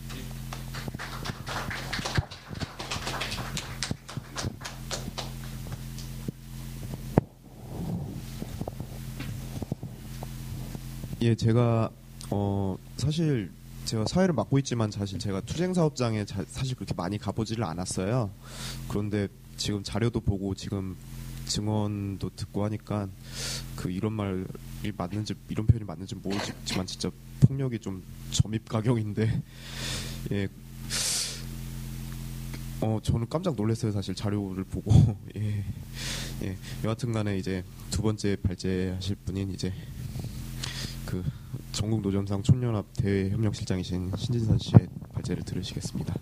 [SPEAKER 3] 예, 제가 어 사실 제가 사회를 맡고 있지만 사실 제가 투쟁 사업장에 자, 사실 그렇게 많이 가보지를 않았어요. 그런데 지금 자료도 보고 지금 증언도 듣고 하니까 그 이런 말이 맞는지 이런 표현이 맞는지 모르지만 진짜 폭력이 좀 점입가경인데 예. 어 저는 깜짝 놀랐어요. 사실 자료를 보고 예. 예. 여하튼간에 이제 두 번째 발제하실 분인 이제 그 전국 노점상 촌연합 대외 협력실장이신 신진선 씨의 발제를 들으시겠습니다.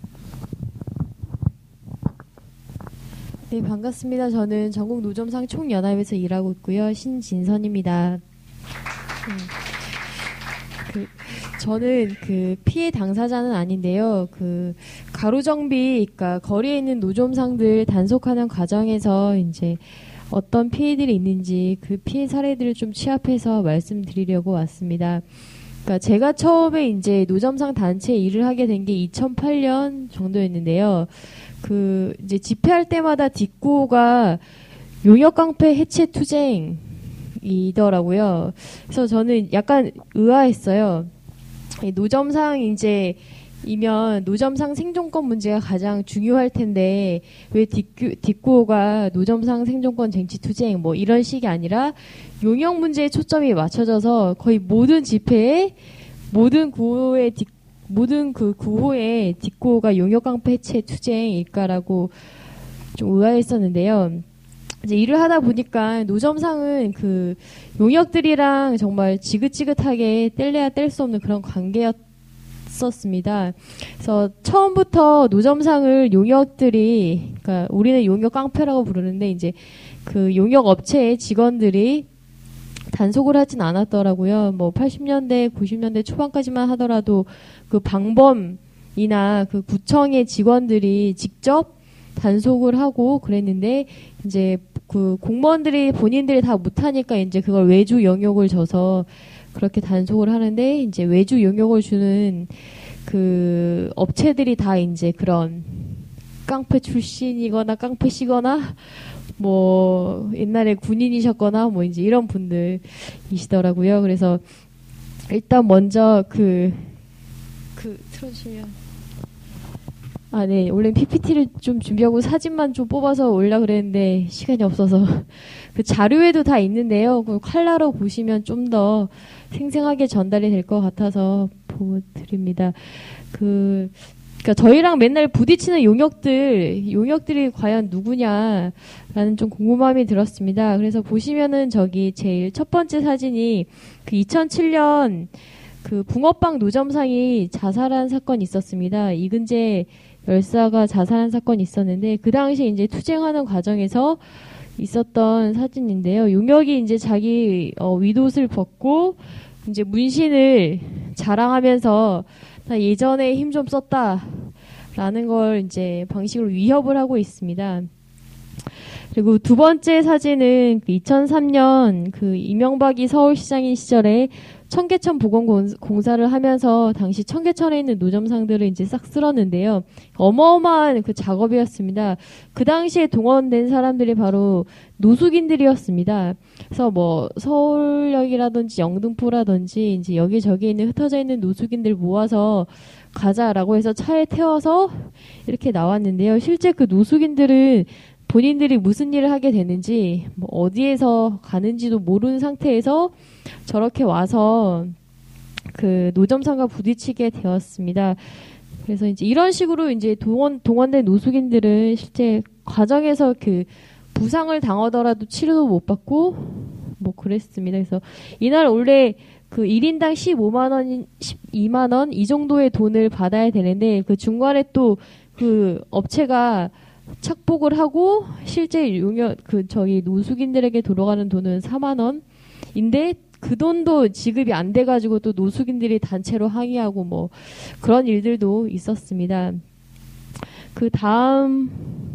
[SPEAKER 6] 네, 반갑습니다. 저는 전국 노점상 총연합에서 일하고 있고요. 신진선입니다. 음, 그, 저는 그 피해 당사자는 아닌데요. 그 가로정비, 그러니까 거리에 있는 노점상들 단속하는 과정에서 이제 어떤 피해들이 있는지 그 피해 사례들을 좀 취합해서 말씀드리려고 왔습니다. 그러니까 제가 처음에 이제 노점상 단체에 일을 하게 된 게 이천팔 년 정도였는데요. 그 이제 집회할 때마다 뒷구호가 용역 깡패 해체 투쟁이더라고요. 그래서 저는 약간 의아했어요. 노점상 이제 이면 노점상 생존권 문제가 가장 중요할 텐데 왜 뒷구, 뒷구호가 노점상 생존권 쟁취 투쟁 뭐 이런 식이 아니라 용역 문제에 초점이 맞춰져서 거의 모든 집회에 모든 구호의 뒷 모든 그 구호의 뒷구호가 용역 깡패 해체 투쟁일까라고 좀 의아했었는데요. 이제 일을 하다 보니까 노점상은 그 용역들이랑 정말 지긋지긋하게 뗄래야 뗄 수 없는 그런 관계였었습니다. 그래서 처음부터 노점상을 용역들이, 그러니까 우리는 용역 깡패라고 부르는데 이제 그 용역 업체의 직원들이 단속을 하진 않았더라고요. 뭐 팔십 년대, 구십 년대 초반까지만 하더라도 그 방범이나 그 구청의 직원들이 직접 단속을 하고 그랬는데 이제 그 공무원들이 본인들이 다 못하니까 이제 그걸 외주 영역을 줘서 그렇게 단속을 하는데 이제 외주 영역을 주는 그 업체들이 다 이제 그런 깡패 출신이거나 깡패시거나 뭐 옛날에 군인이셨거나 뭐 이제 이런 분들이시더라고요. 그래서 일단 먼저 그 그 틀어주시면 아, 네. 원래 피피티를 좀 준비하고 사진만 좀 뽑아서 올려 그랬는데 시간이 없어서 그 자료에도 다 있는데요. 그 컬러로 보시면 좀 더 생생하게 전달이 될 것 같아서 보여드립니다. 그 그러니까 저희랑 맨날 부딪히는 용역들, 용역들이 과연 누구냐라는 좀 궁금함이 들었습니다. 그래서 보시면은 저기 제일 첫 번째 사진이 그 이천칠 년 그 붕어빵 노점상이 자살한 사건이 있었습니다. 이근재 열사가 자살한 사건이 있었는데 그 당시 이제 투쟁하는 과정에서 있었던 사진인데요. 용역이 이제 자기 어, 윗옷을 벗고 이제 문신을 자랑하면서 나 예전에 힘 좀 썼다라는 걸 이제 방식으로 위협을 하고 있습니다. 그리고 두 번째 사진은 이천삼 년 그 이명박이 서울시장인 시절에 청계천 보건공사를 하면서 당시 청계천에 있는 노점상들을 이제 싹 쓸었는데요. 어마어마한 그 작업이었습니다. 그 당시에 동원된 사람들이 바로 노숙인들이었습니다. 그래서 뭐 서울역이라든지 영등포라든지 이제 여기저기 있는 흩어져 있는 노숙인들 모아서 가자라고 해서 차에 태워서 이렇게 나왔는데요. 실제 그 노숙인들은 본인들이 무슨 일을 하게 되는지, 뭐 어디에서 가는지도 모르는 상태에서 저렇게 와서 그 노점상과 부딪히게 되었습니다. 그래서 이제 이런 식으로 이제 동원, 동원된 노숙인들은 실제 과정에서 그 부상을 당하더라도 치료도 못 받고 뭐 그랬습니다. 그래서 이날 원래 그 일 인당 십오만 원, 십이만 원 이 정도의 돈을 받아야 되는데 그 중간에 또 그 업체가 착복을 하고 실제 용역 그 저기 노숙인들에게 돌아가는 돈은 사만 원인데 그 돈도 지급이 안 돼가지고 또 노숙인들이 단체로 항의하고 뭐 그런 일들도 있었습니다. 그 다음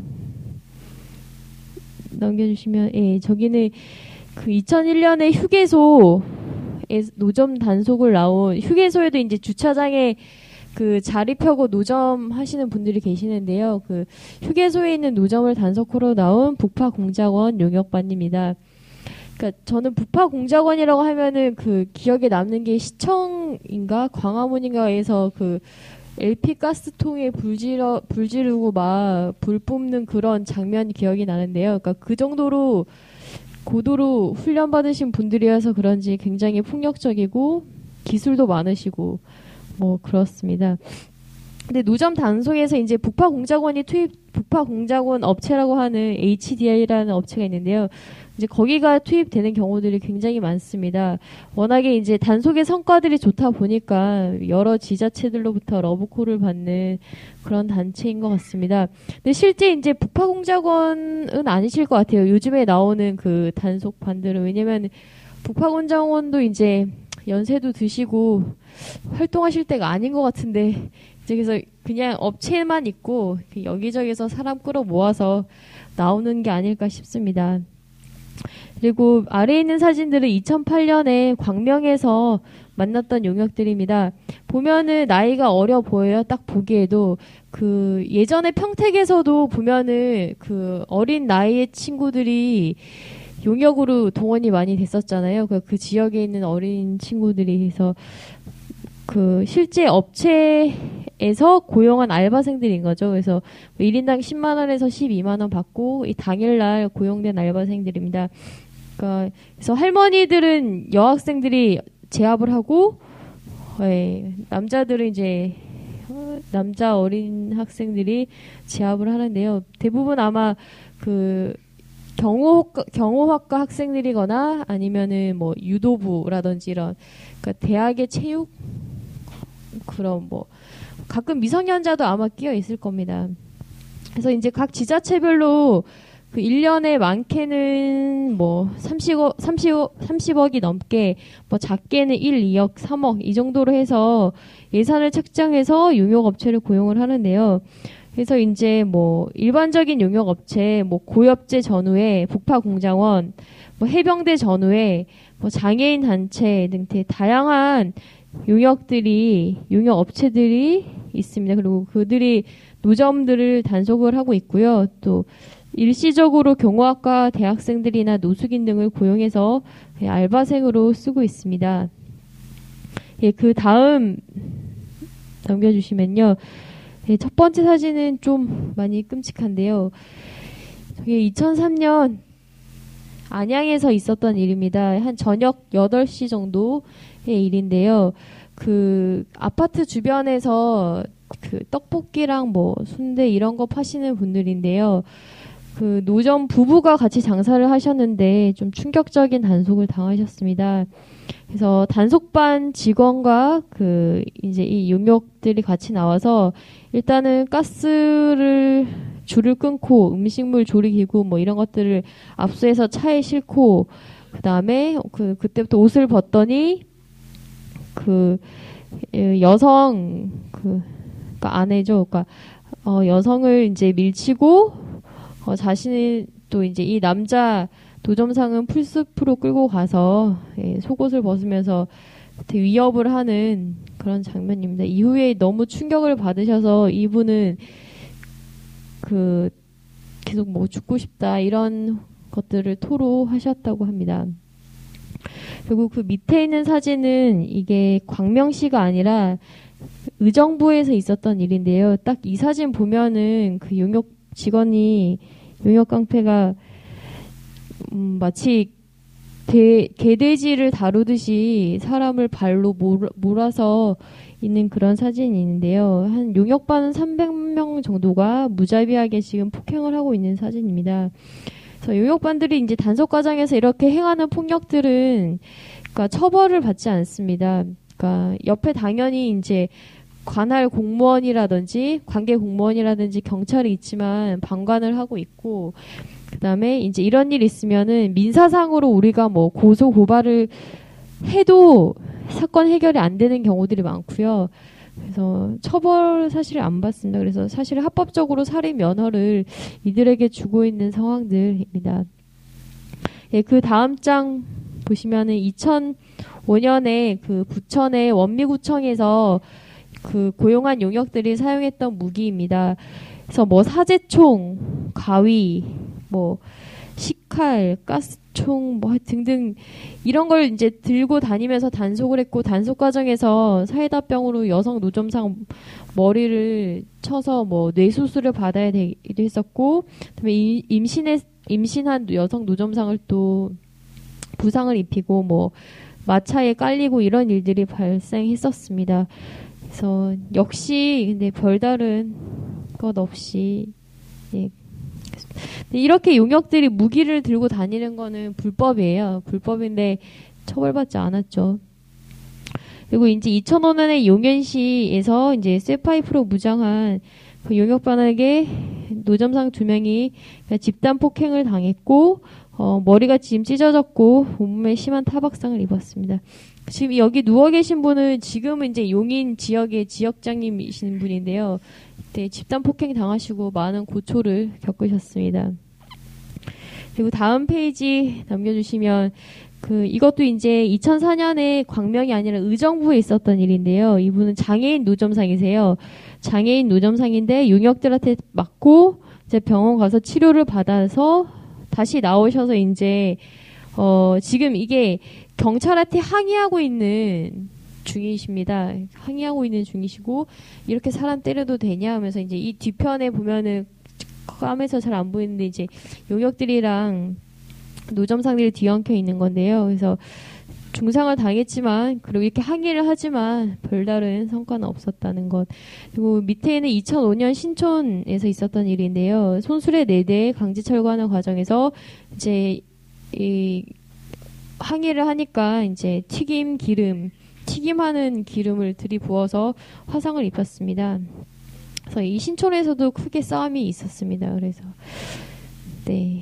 [SPEAKER 6] 넘겨주시면 예 저기는 그 이천일 년에 휴게소 노점 단속을 나온 휴게소에도 이제 주차장에 그 자리 펴고 노점 하시는 분들이 계시는데요. 그 휴게소에 있는 노점을 단속하러 나온 북파공작원 용역반입니다. 그러니까 저는 북파공작원이라고 하면은 그 기억에 남는 게 시청인가 광화문인가에서 그 엘피 가스통에 불 지러 불 지르고 막 불 뿜는 그런 장면 기억이 나는데요. 그러니까 그 정도로 고도로 훈련 받으신 분들이어서 그런지 굉장히 폭력적이고 기술도 많으시고 뭐 그렇습니다. 근데 노점 단속에서 이제 북파공작원이 투입 북파공작원 업체라고 하는 에이치디아이라는 업체가 있는데요. 이제 거기가 투입되는 경우들이 굉장히 많습니다. 워낙에 이제 단속의 성과들이 좋다 보니까 여러 지자체들로부터 러브콜을 받는 그런 단체인 것 같습니다. 근데 실제 이제 북파공작원은 아니실 것 같아요. 요즘에 나오는 그 단속반들은. 왜냐면 북파공작원도 이제 연세도 드시고 활동하실 때가 아닌 것 같은데 이제 그래서 그냥 업체만 있고 여기저기서 사람 끌어 모아서 나오는 게 아닐까 싶습니다. 그리고 아래에 있는 사진들은 이천팔 년에 광명에서 만났던 용역들입니다. 보면은 나이가 어려 보여요. 딱 보기에도 그 예전에 평택에서도 보면은 그 어린 나이의 친구들이 용역으로 동원이 많이 됐었잖아요. 그, 그 지역에 있는 어린 친구들이. 그래서 그 실제 업체에서 고용한 알바생들인 거죠. 그래서 일 인당 십만 원에서 십이만 원 받고 이 당일날 고용된 알바생들입니다. 그러니까 그래서 할머니들은 여학생들이 제압을 하고 예, 남자들은 이제 남자 어린 학생들이 제압을 하는데요. 대부분 아마 그 경호학과, 경호학과 학생들이거나 아니면은 뭐 유도부라든지 이런 그러니까 대학의 체육 그런 뭐 가끔 미성년자도 아마 끼어 있을 겁니다. 그래서 이제 각 지자체별로 그 일 년에 많게는 뭐 삼십억, 삼십억, 삼십억이 넘게 뭐 작게는 일, 이억, 삼억 이 정도로 해서 예산을 책정해서 용역업체를 고용을 하는데요. 그래서 이제 뭐 일반적인 용역업체, 뭐 고엽제 전후회, 북파공작원, 뭐 해병대 전후회, 뭐 장애인 단체 등 다양한 용역들이 용역업체들이 있습니다. 그리고 그들이 노점들을 단속을 하고 있고요. 또 일시적으로 경호학과 대학생들이나 노숙인 등을 고용해서 알바생으로 쓰고 있습니다. 예, 그 다음 넘겨주시면요. 예, 첫 번째 사진은 좀 많이 끔찍한데요. 저게 이천삼 년 안양에서 있었던 일입니다. 한 저녁 여덟 시 정도의 일인데요. 그 아파트 주변에서 그 떡볶이랑 뭐 순대 이런 거 파시는 분들인데요. 그 노점 부부가 같이 장사를 하셨는데 좀 충격적인 단속을 당하셨습니다. 그래서 단속반 직원과 그 이제 이 용역들이 같이 나와서 일단은 가스를 줄을 끊고 음식물 조리기구 뭐 이런 것들을 압수해서 차에 싣고 그 다음에 그 그때부터 옷을 벗더니 그 여성 그 그러니까 아내죠. 그러니까 어, 여성을 이제 밀치고 어, 자신이 또 이제 이 남자 노점상은 풀숲으로 끌고 가서 예, 속옷을 벗으면서 위협을 하는 그런 장면입니다. 이후에 너무 충격을 받으셔서 이분은 그 계속 뭐 죽고 싶다 이런 것들을 토로하셨다고 합니다. 그리고 그 밑에 있는 사진은 이게 광명시가 아니라 의정부에서 있었던 일인데요. 딱 이 사진 보면은 그 용역 직원이 용역 깡패가 음, 마치 개, 개돼지를 다루듯이 사람을 발로 몰, 몰아서 있는 그런 사진이 있는데요. 한 용역반 삼백 명 정도가 무자비하게 지금 폭행을 하고 있는 사진입니다. 그래서 용역반들이 이제 단속 과정에서 이렇게 행하는 폭력들은 그러니까 처벌을 받지 않습니다. 그러니까 옆에 당연히 이제 관할 공무원이라든지 관계 공무원이라든지 경찰이 있지만 방관을 하고 있고, 그다음에 이제 이런 일 있으면은 민사상으로 우리가 뭐 고소 고발을 해도 사건 해결이 안 되는 경우들이 많고요. 그래서 처벌 사실을 안 받습니다. 그래서 사실 합법적으로 살인 면허를 이들에게 주고 있는 상황들입니다. 예, 그 다음 장 보시면은 이천오 년에 그 부천의 원미구청에서 그 고용한 용역들이 사용했던 무기입니다. 그래서 뭐 사제총, 가위, 뭐 식칼, 가스총 뭐 등등 이런 걸 이제 들고 다니면서 단속을 했고, 단속 과정에서 사이다병으로 여성 노점상 머리를 쳐서 뭐 뇌수술을 받아야 되기도 했었고, 그다음에 임신에 임신한 여성 노점상을 또 부상을 입히고 뭐 마차에 깔리고 이런 일들이 발생했었습니다. 그래서 역시 근데 별다른 것 없이 예. 이렇게 용역들이 무기를 들고 다니는 거는 불법이에요. 불법인데 처벌받지 않았죠. 그리고 이제 이천오 년에 용현시에서 이제 쇠파이프로 무장한 그 용역반에게 노점상 두 명이 집단 폭행을 당했고, 어, 머리가 지금 찢어졌고 온몸에 심한 타박상을 입었습니다. 지금 여기 누워 계신 분은 지금은 이제 용인 지역의 지역장님이신 분인데요. 네, 집단 폭행 당하시고 많은 고초를 겪으셨습니다. 그리고 다음 페이지 넘겨주시면 그 이것도 이제 이천사 년에 광명이 아니라 의정부에 있었던 일인데요. 이분은 장애인 노점상이세요. 장애인 노점상인데 용역들한테 맞고 이제 병원 가서 치료를 받아서 다시 나오셔서 이제 어 지금 이게 경찰한테 항의하고 있는 중이십니다. 항의하고 있는 중이시고, 이렇게 사람 때려도 되냐 하면서 이제 이 뒤편에 보면은 까매서 잘 안 보이는데 이제 용역들이랑 노점상들이 뒤엉켜 있는 건데요. 그래서 중상을 당했지만, 그리고 이렇게 항의를 하지만 별다른 성과는 없었다는 것. 그리고 밑에는 이천오 년 신촌에서 있었던 일인데요. 손수레 네 대에 강제 철거하는 과정에서 이제 이 항의를 하니까 이제 튀김 기름, 튀김하는 기름을 들이부어서 화상을 입혔습니다. 그래서 이 신촌에서도 크게 싸움이 있었습니다. 그래서 네.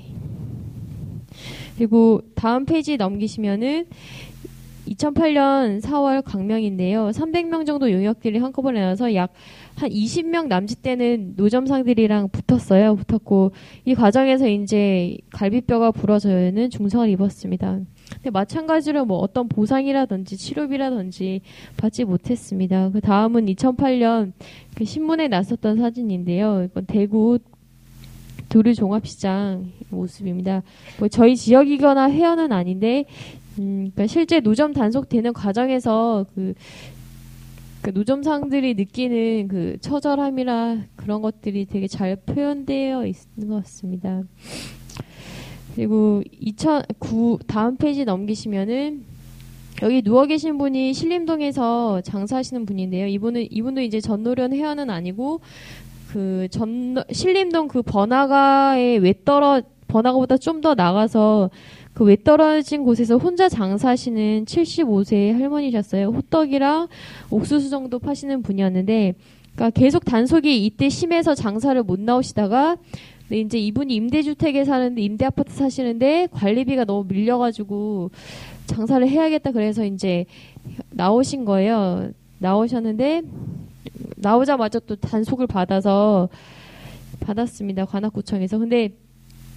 [SPEAKER 6] 그리고 다음 페이지 넘기시면은 이천팔 년 사월 광명인데요. 삼백 명 정도 용역들이 한꺼번에 나와서 약 한 이십 명 남짓되는 노점상들이랑 붙었어요. 붙었고 이 과정에서 이제 갈비뼈가 부러져는 중상을 입었습니다. 근데 마찬가지로 뭐 어떤 보상이라든지 치료비라든지 받지 못했습니다. 그 다음은 이천팔 년 그 신문에 났었던 사진인데요. 이건 대구 도르종합시장 모습입니다. 뭐 저희 지역이거나 회원은 아닌데, 음, 그러니까 실제 노점 단속되는 과정에서 그, 그 노점상들이 느끼는 그 처절함이라 그런 것들이 되게 잘 표현되어 있는 것 같습니다. 그리고 이천구 다음 페이지 넘기시면은 여기 누워 계신 분이 신림동에서 장사하시는 분인데요. 이분은 이분도 이제 전노련 회원은 아니고 그 전 신림동 그 번화가에 외떨어 번화가보다 좀 더 나가서 그 외떨어진 곳에서 혼자 장사하시는 칠십오 세 할머니셨어요. 호떡이랑 옥수수 정도 파시는 분이었는데, 그러니까 계속 단속이 이때 심해서 장사를 못 나오시다가, 근데 이제 이분이 임대주택에 사는데 임대 아파트 사시는데 관리비가 너무 밀려가지고 장사를 해야겠다 그래서 이제 나오신 거예요. 나오셨는데 나오자마자 또 단속을 받아서 받았습니다. 관악구청에서. 근데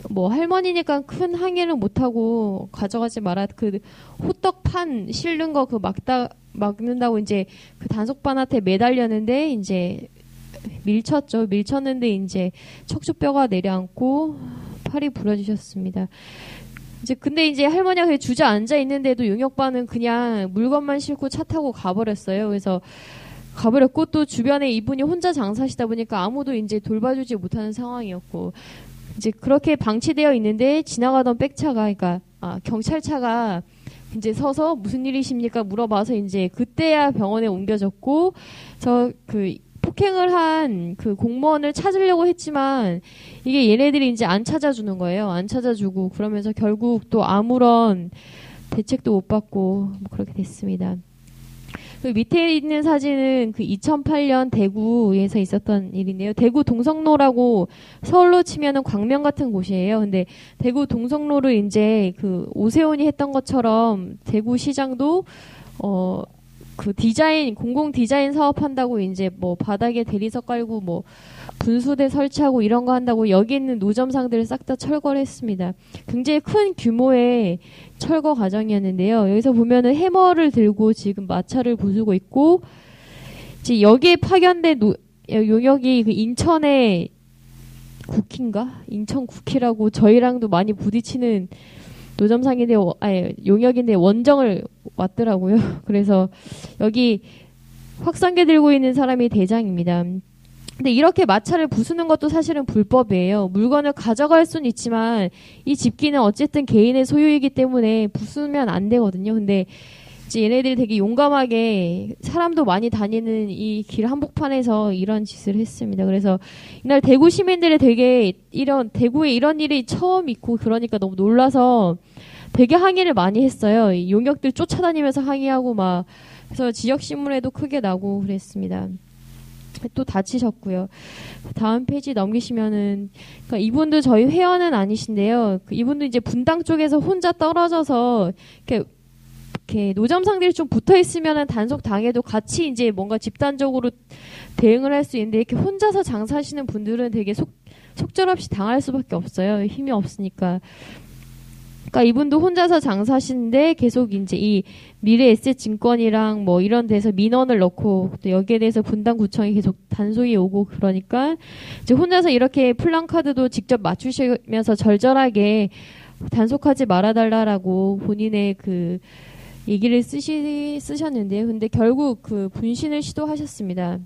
[SPEAKER 6] 뭐 할머니니까 큰 항의를 못 하고 가져가지 마라. 그 호떡판 실는 거 그 막다 막는다고 이제 그 단속반한테 매달렸는데 이제 밀쳤죠. 밀쳤는데 이제 척추뼈가 내려앉고 팔이 부러지셨습니다. 이제 근데 이제 할머니가 그냥 주저앉아 있는데도 용역반은 그냥 물건만 싣고 차 타고 가버렸어요. 그래서 가버렸고 또 주변에 이분이 혼자 장사하시다 보니까 아무도 이제 돌봐주지 못하는 상황이었고 이제 그렇게 방치되어 있는데 지나가던 백차가 그러니까 아, 경찰차가 이제 서서 무슨 일이십니까 물어봐서 이제 그때야 병원에 옮겨졌고 저 그 폭행을 한 그 공무원을 찾으려고 했지만 이게 얘네들이 이제 안 찾아주는 거예요. 안 찾아주고 그러면서 결국 또 아무런 대책도 못 받고 뭐 그렇게 됐습니다. 그 밑에 있는 사진은 그 이천팔 년 대구에서 있었던 일인데요. 대구 동성로라고 서울로 치면은 광명 같은 곳이에요. 근데 대구 동성로를 이제 그 오세훈이 했던 것처럼 대구시장도 어 그 디자인 공공 디자인 사업한다고 이제 뭐 바닥에 대리석 깔고 뭐 분수대 설치하고 이런 거 한다고 여기 있는 노점상들을 싹 다 철거를 했습니다. 굉장히 큰 규모의 철거 과정이었는데요. 여기서 보면은 해머를 들고 지금 마차를 부수고 있고 이제 여기에 파견된 노, 용역이 그 인천의 국회인가? 인천 국회라고 저희랑도 많이 부딪히는 노점상인데 아니 용역인데 원정을 왔더라고요. 그래서 여기 확성기 들고 있는 사람이 대장입니다. 근데 이렇게 마차를 부수는 것도 사실은 불법이에요. 물건을 가져갈 수는 있지만 이 집기는 어쨌든 개인의 소유이기 때문에 부수면 안 되거든요. 근데 이제 얘네들이 되게 용감하게 사람도 많이 다니는 이 길 한복판에서 이런 짓을 했습니다. 그래서 이날 대구 시민들이 되게 이런 대구에 이런 일이 처음 있고 그러니까 너무 놀라서 되게 항의를 많이 했어요. 용역들 쫓아다니면서 항의하고 막 그래서 지역 신문에도 크게 나고 그랬습니다. 또 다치셨고요. 다음 페이지 넘기시면은 그러니까 이분도 저희 회원은 아니신데요. 이분도 이제 분당 쪽에서 혼자 떨어져서 이렇게 이렇게 노점상들이 좀 붙어 있으면은 단속 당해도 같이 이제 뭔가 집단적으로 대응을 할 수 있는데 이렇게 혼자서 장사하시는 분들은 되게 속 속절없이 당할 수밖에 없어요. 힘이 없으니까. 그러니까 이분도 혼자서 장사하시는데 계속 이제 이 미래에셋증권이랑 뭐 이런 데서 민원을 넣고 또 여기에 대해서 분당구청이 계속 단속이 오고 그러니까 이제 혼자서 이렇게 플랜카드도 직접 맞추시면서 절절하게 단속하지 말아달라라고 본인의 그 얘기를 쓰시, 쓰셨는데요. 근데 결국 그 분신을 시도하셨습니다.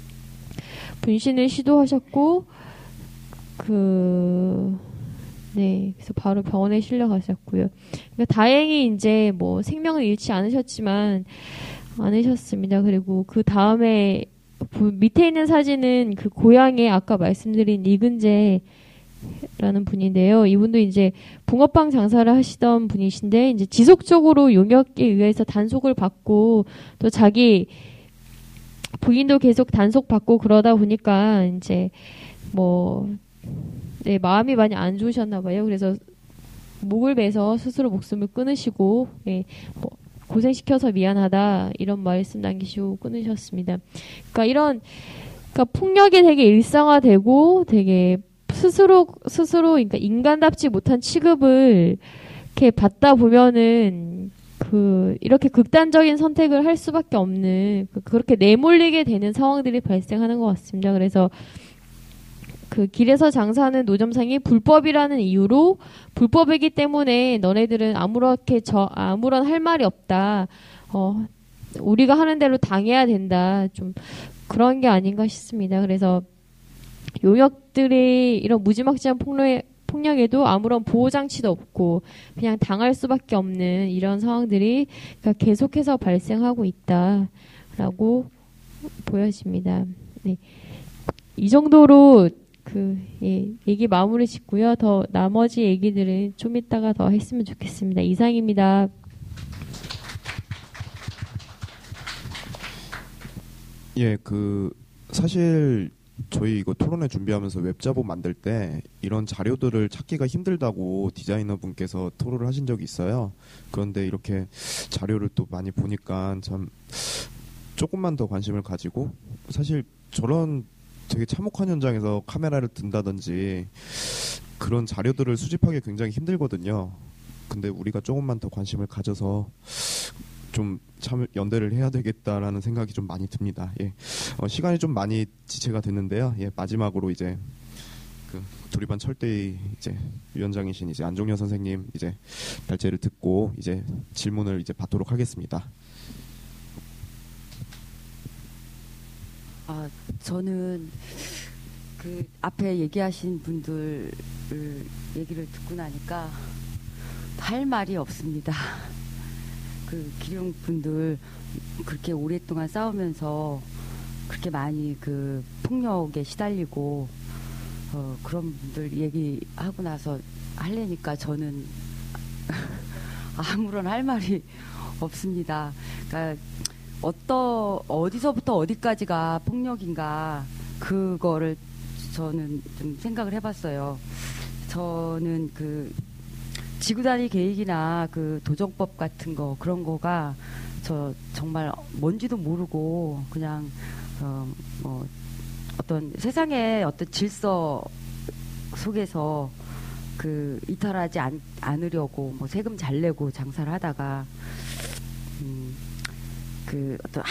[SPEAKER 6] 분신을 시도하셨고, 그, 네. 그래서 바로 병원에 실려가셨고요. 그러니까 다행히 이제 뭐 생명을 잃지 않으셨지만, 않으셨습니다. 그리고 그 다음에, 밑에 있는 사진은 그 고향에 아까 말씀드린 이근재 라는 분인데요. 이분도 이제 붕어빵 장사를 하시던 분이신데 이제 지속적으로 용역에 의해서 단속을 받고 또 자기 부인도 계속 단속 받고 그러다 보니까 이제 뭐 네, 마음이 많이 안 좋으셨나 봐요. 그래서 목을 베서 스스로 목숨을 끊으시고 예, 뭐 고생시켜서 미안하다 이런 말씀 남기시고 끊으셨습니다. 그러니까 이런 그러니까 폭력이 되게 일상화되고 되게 스스로 스스로 그러니까 인간답지 못한 취급을 이렇게 받다 보면은 그 이렇게 극단적인 선택을 할 수밖에 없는 그렇게 내몰리게 되는 상황들이 발생하는 것 같습니다. 그래서 그 길에서 장사하는 노점상이 불법이라는 이유로 불법이기 때문에 너네들은 아무렇게 저 아무런 할 말이 없다. 어 우리가 하는 대로 당해야 된다. 좀 그런 게 아닌가 싶습니다. 그래서 용역들이 이런 무지막지한 폭력, 폭력에도 아무런 보호장치도 없고 그냥 당할 수밖에 없는 이런 상황들이 계속해서 발생하고 있다라고 보여집니다. 네. 이 정도로 그 예, 얘기 마무리 짓고요. 더 나머지 얘기들은 좀 이따가 더 했으면 좋겠습니다. 이상입니다.
[SPEAKER 3] 예, 그 사실 저희 이거 토론회 준비하면서 웹자보 만들 때 이런 자료들을 찾기가 힘들다고 디자이너 분께서 토로를 하신 적이 있어요. 그런데 이렇게 자료를 또 많이 보니까 참 조금만 더 관심을 가지고 사실 저런 되게 참혹한 현장에서 카메라를 든다든지 그런 자료들을 수집하기 굉장히 힘들거든요. 근데 우리가 조금만 더 관심을 가져서 좀 참 연대를 해야 되겠다라는 생각이 좀 많이 듭니다. 예. 어, 시간이 좀 많이 지체가 됐는데요. 예, 마지막으로 이제 그 두리반 철대의 이제 위원장이신 이제 안종현 선생님 이제 발제를 듣고 이제 질문을 이제 받도록 하겠습니다.
[SPEAKER 7] 아, 저는 그 앞에 얘기하신 분들 얘기를 듣고 나니까 할 말이 없습니다. 그 기룡 분들 그렇게 오랫동안 싸우면서 그렇게 많이 그 폭력에 시달리고 어, 그런 분들 얘기하고 나서 하려니까 저는 아무런 할 말이 없습니다. 그러니까 어떠 어디서부터 어디까지가 폭력인가 그거를 저는 좀 생각을 해봤어요. 저는 그 지구단위 계획이나 그 도정법 같은 거 그런 거가 저 정말 뭔지도 모르고 그냥 어 뭐 어떤 세상의 어떤 질서 속에서 그 이탈하지 않, 않으려고 뭐 세금 잘 내고 장사를 하다가 음 그 어떤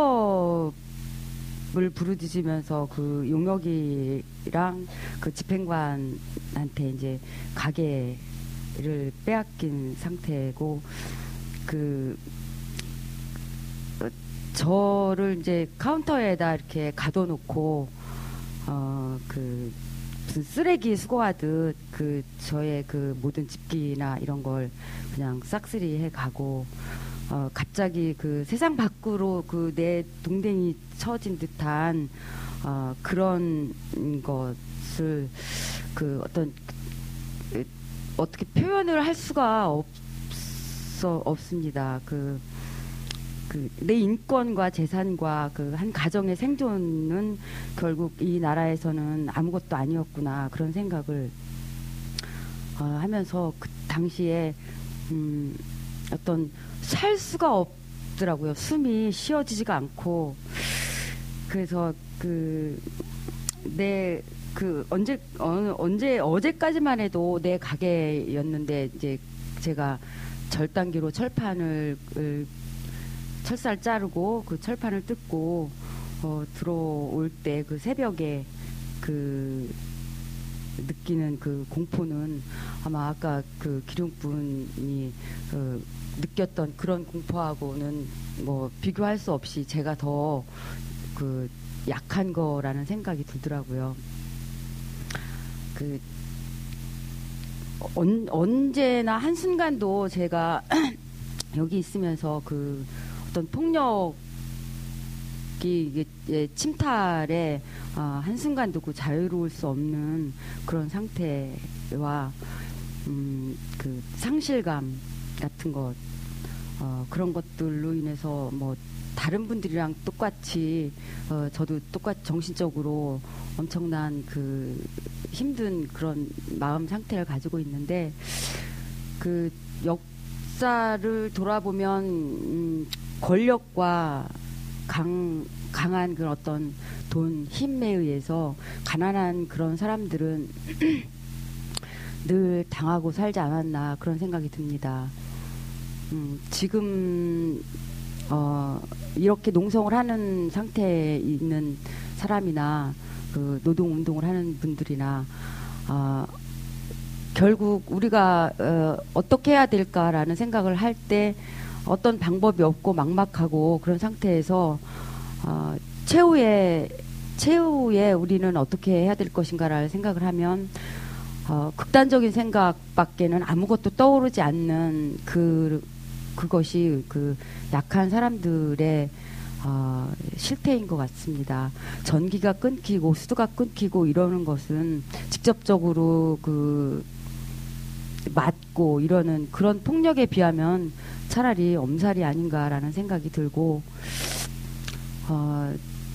[SPEAKER 7] 합법을 부르짖으면서 그 용역이랑 그 집행관한테 이제 가게를 빼앗긴 상태고 그 어, 저를 이제 카운터에다 이렇게 가둬놓고 어 그 무슨 쓰레기 수거하듯 그 저의 그 모든 집기나 이런 걸 그냥 싹쓸이 해 가고 어 갑자기 그 세상 밖으로 그 내 동댕이 쳐진 듯한 어 그런 것을 그 어떤 그 어떻게 표현을 할 수가 없어 없습니다. 그 그 내 인권과 재산과 그 한 가정의 생존은 결국 이 나라에서는 아무것도 아니었구나 그런 생각을 어, 하면서 그 당시에 음, 어떤 살 수가 없더라고요. 숨이 쉬어지지가 않고 그래서 그 내 그 언제 어, 언제 어제까지만 해도 내 가게였는데 이제 제가 절단기로 철판을 철사를 자르고 그 철판을 뜯고 어, 들어올 때 그 새벽에 그 느끼는 그 공포는 아마 아까 그 기룡분이 그 느꼈던 그런 공포하고는 뭐 비교할 수 없이 제가 더 그 약한 거라는 생각이 들더라고요. 그 언, 언제나 한순간도 제가 여기 있으면서 그 어떤 폭력이 예, 침탈에 아, 한순간도 그 자유로울 수 없는 그런 상태와 음, 그 상실감 같은 것 어, 그런 것들로 인해서 뭐 다른 분들이랑 똑같이 어, 저도 똑같이 정신적으로 엄청난 그 힘든 그런 마음 상태를 가지고 있는데 그 역사를 돌아보면 음, 권력과 강, 강한 그런 어떤 돈, 힘에 의해서 가난한 그런 사람들은 늘 당하고 살지 않았나 그런 생각이 듭니다. 음, 지금 어, 이렇게 농성을 하는 상태에 있는 사람이나 그 노동운동을 하는 분들이나 어, 결국 우리가 어, 어떻게 해야 될까라는 생각을 할 때 어떤 방법이 없고 막막하고 그런 상태에서 어, 최후에 최후에 우리는 어떻게 해야 될 것인가라는 생각을 하면 어, 극단적인 생각밖에는 아무것도 떠오르지 않는 그 그것이 그 약한 사람들의 어, 실패인 것 같습니다. 전기가 끊기고 수도가 끊기고 이러는 것은 직접적으로 그 맞고 이러는 그런 폭력에 비하면 차라리 엄살이 아닌가라는 생각이 들고 어,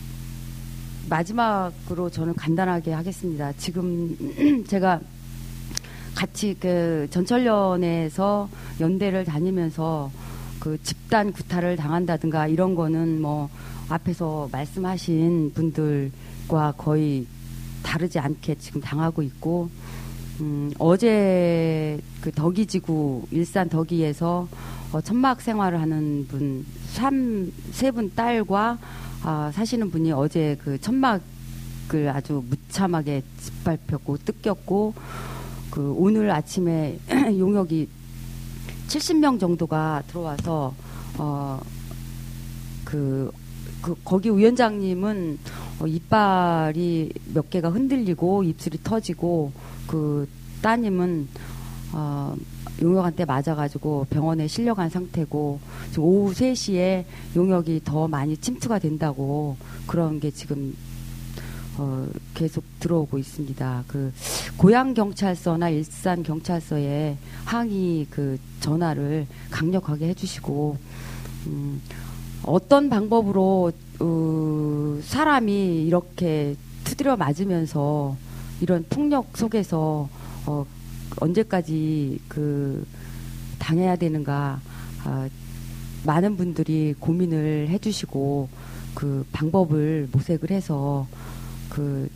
[SPEAKER 7] 마지막으로 저는 간단하게 하겠습니다. 지금 제가 같이 그 전철련에서 연대를 다니면서 그 집단 구타를 당한다든가 이런 거는 뭐 앞에서 말씀하신 분들과 거의 다르지 않게 지금 당하고 있고 음, 어제 그 덕이지구 일산 덕이에서 어, 천막 생활을 하는 분, 세 분 딸과 아, 사시는 분이 어제 그 천막을 아주 무참하게 짓밟혔고 뜯겼고 그 오늘 아침에 용역이 칠십 명 정도가 들어와서 어, 그, 그 거기 위원장님은 어, 이빨이 몇 개가 흔들리고 입술이 터지고 그 따님은 어, 용역한테 맞아가지고 병원에 실려간 상태고 지금 오후 세 시에 용역이 더 많이 침투가 된다고 그런 게 지금 어, 계속 들어오고 있습니다. 그 고양 경찰서나 일산 경찰서에 항의 그 전화를 강력하게 해주시고 음, 어떤 방법으로 어, 사람이 이렇게 두드려 맞으면서 이런 폭력 속에서 어, 언제까지 그 당해야 되는가 아, 많은 분들이 고민을 해주시고 그 방법을 모색을 해서 그,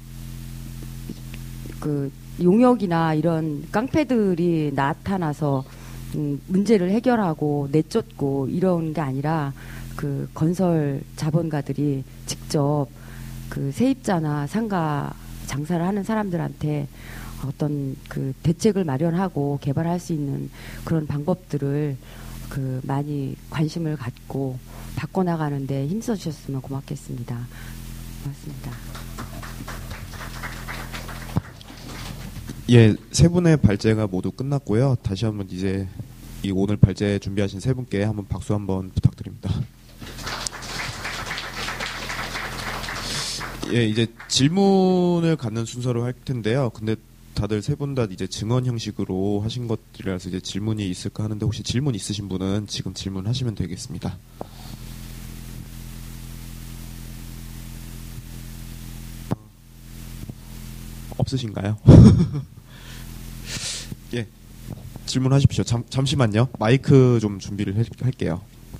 [SPEAKER 7] 그 용역이나 이런 깡패들이 나타나서 음, 문제를 해결하고 내쫓고 이런 게 아니라 그 건설 자본가들이 직접 그 세입자나 상가 장사를 하는 사람들한테 어떤 그 대책을 마련하고 개발할 수 있는 그런 방법들을 그 많이 관심을 갖고 바꿔나가는데 힘써 주셨으면 고맙겠습니다. 고맙습니다.
[SPEAKER 3] 예, 세 분의 발제가 모두 끝났고요. 다시 한번 이제 이 오늘 발제 준비하신 세 분께 한번 박수 한번 부탁드립니다. 예, 이제 질문을 갖는 순서로 할 텐데요. 근데 다들 세 분 다 이제 증언 형식으로 하신 것들이라서 이제 질문이 있을까 하는데 혹시 질문 있으신 분은 지금 질문하시면 되겠습니다. 없으신가요? 예, 질문하십시오. 잠, 잠시만요. 마이크 좀 준비를 해, 할게요.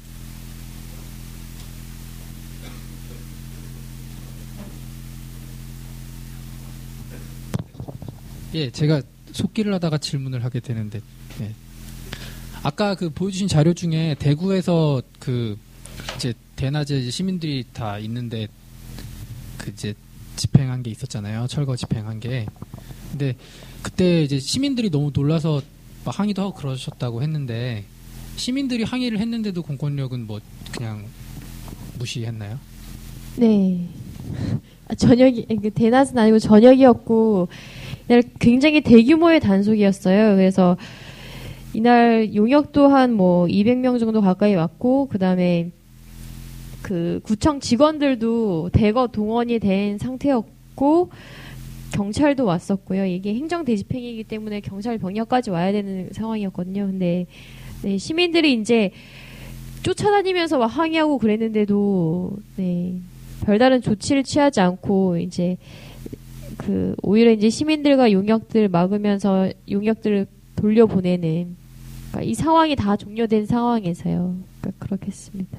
[SPEAKER 8] 예, 제가 속기를 하다가 질문을 하게 되는데, 예. 아까 그 보여주신 자료 중에 대구에서 그 이제 대낮에 이제 시민들이 다 있는데 그 이제 집행한 게 있었잖아요. 철거 집행한 게. 근데 그때 이제 시민들이 너무 놀라서 막 항의도 하고 그러셨다고 했는데 시민들이 항의를 했는데도 공권력은 뭐 그냥 무시했나요?
[SPEAKER 6] 네. 아, 저녁이 그 대낮은 아니고 저녁이었고 이날 굉장히 대규모의 단속이었어요. 그래서 이날 용역도 한 뭐 이백 명 정도 가까이 왔고 그다음에 그 구청 직원들도 대거 동원이 된 상태였고 경찰도 왔었고요. 이게 행정 대집행이기 때문에 경찰 병력까지 와야 되는 상황이었거든요. 근데 네, 시민들이 이제 쫓아다니면서 막 항의하고 그랬는데도 네, 별다른 조치를 취하지 않고 이제 그 오히려 이제 시민들과 용역들 막으면서 용역들을 돌려보내는 그러니까 이 상황이 다 종료된 상황에서요. 그러니까 그렇겠습니다.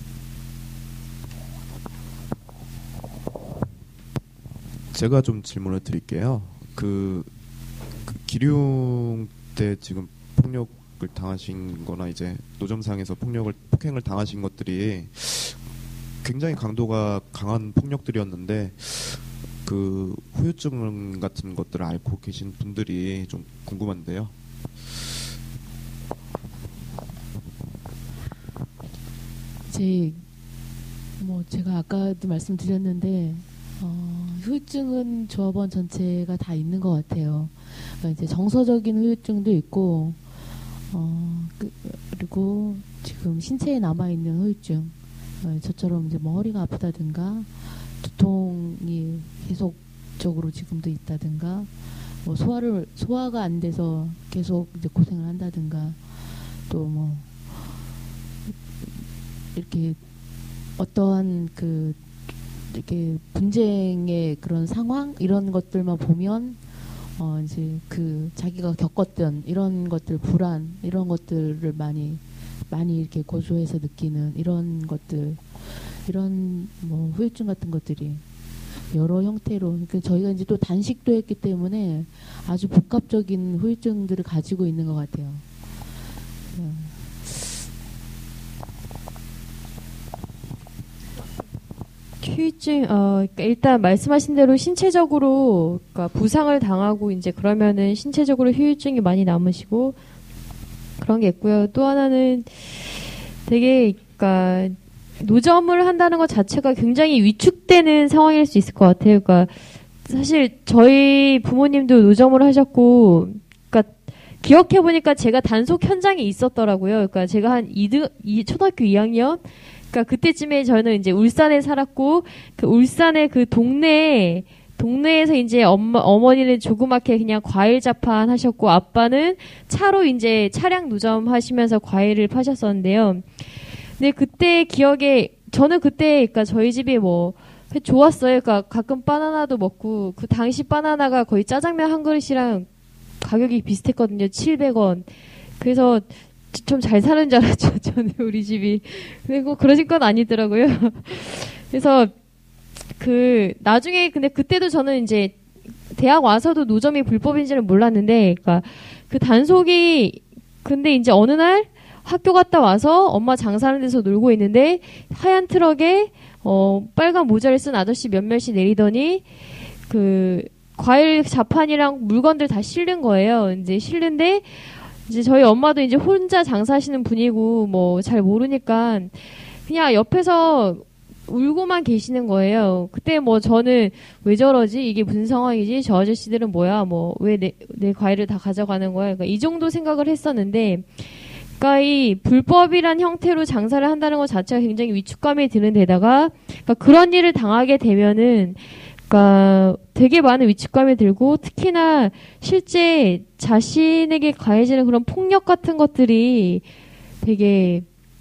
[SPEAKER 3] 제가 좀 질문을 드릴게요. 그, 그 기룡 때 지금 폭력을 당하신 거나 이제 노점상에서 폭력을, 폭행을 당하신 것들이 굉장히 강도가 강한 폭력들이었는데 그 후유증 같은 것들을 앓고 계신 분들이 좀 궁금한데요.
[SPEAKER 4] 제, 뭐 제가 아까도 말씀드렸는데 어, 후유증은 조합원 전체가 다 있는 것 같아요. 그러니까 이제 정서적인 후유증도 있고, 어, 그, 그리고 지금 신체에 남아 있는 후유증, 어, 저처럼 이제 뭐 허리가 아프다든가, 두통이 계속적으로 지금도 있다든가, 뭐 소화를 소화가 안 돼서 계속 이제 고생을 한다든가, 또 뭐 이렇게 어떠한 그 이렇게 분쟁의 그런 상황 이런 것들만 보면 어 이제 그 자기가 겪었던 이런 것들 불안 이런 것들을 많이 많이 이렇게 고소해서 느끼는 이런 것들 이런 뭐 후유증 같은 것들이 여러 형태로 그러니까 저희가 이제 또 단식도 했기 때문에 아주 복합적인 후유증들을 가지고 있는 것 같아요.
[SPEAKER 6] 후유증, 어, 그러니까 일단 말씀하신 대로 신체적으로, 그러니까 부상을 당하고 이제 그러면은 신체적으로 후유증이 많이 남으시고 그런 게 있고요. 또 하나는 되게, 그러니까 노점을 한다는 것 자체가 굉장히 위축되는 상황일 수 있을 것 같아요. 그러니까 사실 저희 부모님도 노점을 하셨고, 그러니까 기억해 보니까 제가 단속 현장에 있었더라고요. 그러니까 제가 한 이 등, 이, 초등학교 이 학년 그러니까 그때쯤에 저는 이제 울산에 살았고 그 울산의 그 동네에 동네에서 이제 엄마 어머니는 조그맣게 그냥 과일 자판 하셨고 아빠는 차로 이제 차량 노점 하시면서 과일을 파셨었는데요. 근데 그때 기억에 저는 그때 그러니까 저희 집이 뭐 좋았어요. 그러니까 가끔 바나나도 먹고 그 당시 바나나가 거의 짜장면 한 그릇이랑 가격이 비슷했거든요. 칠백 원. 그래서 좀 잘 사는 줄 알았죠. 저는 우리 집이. 그리고 그러신 건 아니더라고요. 그래서 그 나중에 근데 그때도 저는 이제 대학 와서도 노점이 불법인지는 몰랐는데, 그러니까 그 단속이 근데 이제 어느 날 학교 갔다 와서 엄마 장사하는 데서 놀고 있는데 하얀 트럭에 어 빨간 모자를 쓴 아저씨 몇몇이 내리더니 그 과일 자판이랑 물건들 다 실는 거예요. 이제 실는데 이제 저희 엄마도 이제 혼자 장사하시는 분이고 뭐 잘 모르니까 그냥 옆에서 울고만 계시는 거예요. 그때 뭐 저는 왜 저러지? 이게 무슨 상황이지? 저 아저씨들은 뭐야? 뭐 왜 내 내 과일을 다 가져가는 거야? 그러니까 이 정도 생각을 했었는데, 그러니까 이 불법이란 형태로 장사를 한다는 것 자체가 굉장히 위축감이 드는 데다가, 그러니까 그런 일을 당하게 되면은, 그러니까 되게 많은 위축감이 들고 특히나 실제 자신에게 가해지는 그런 폭력 같은 것들이 되게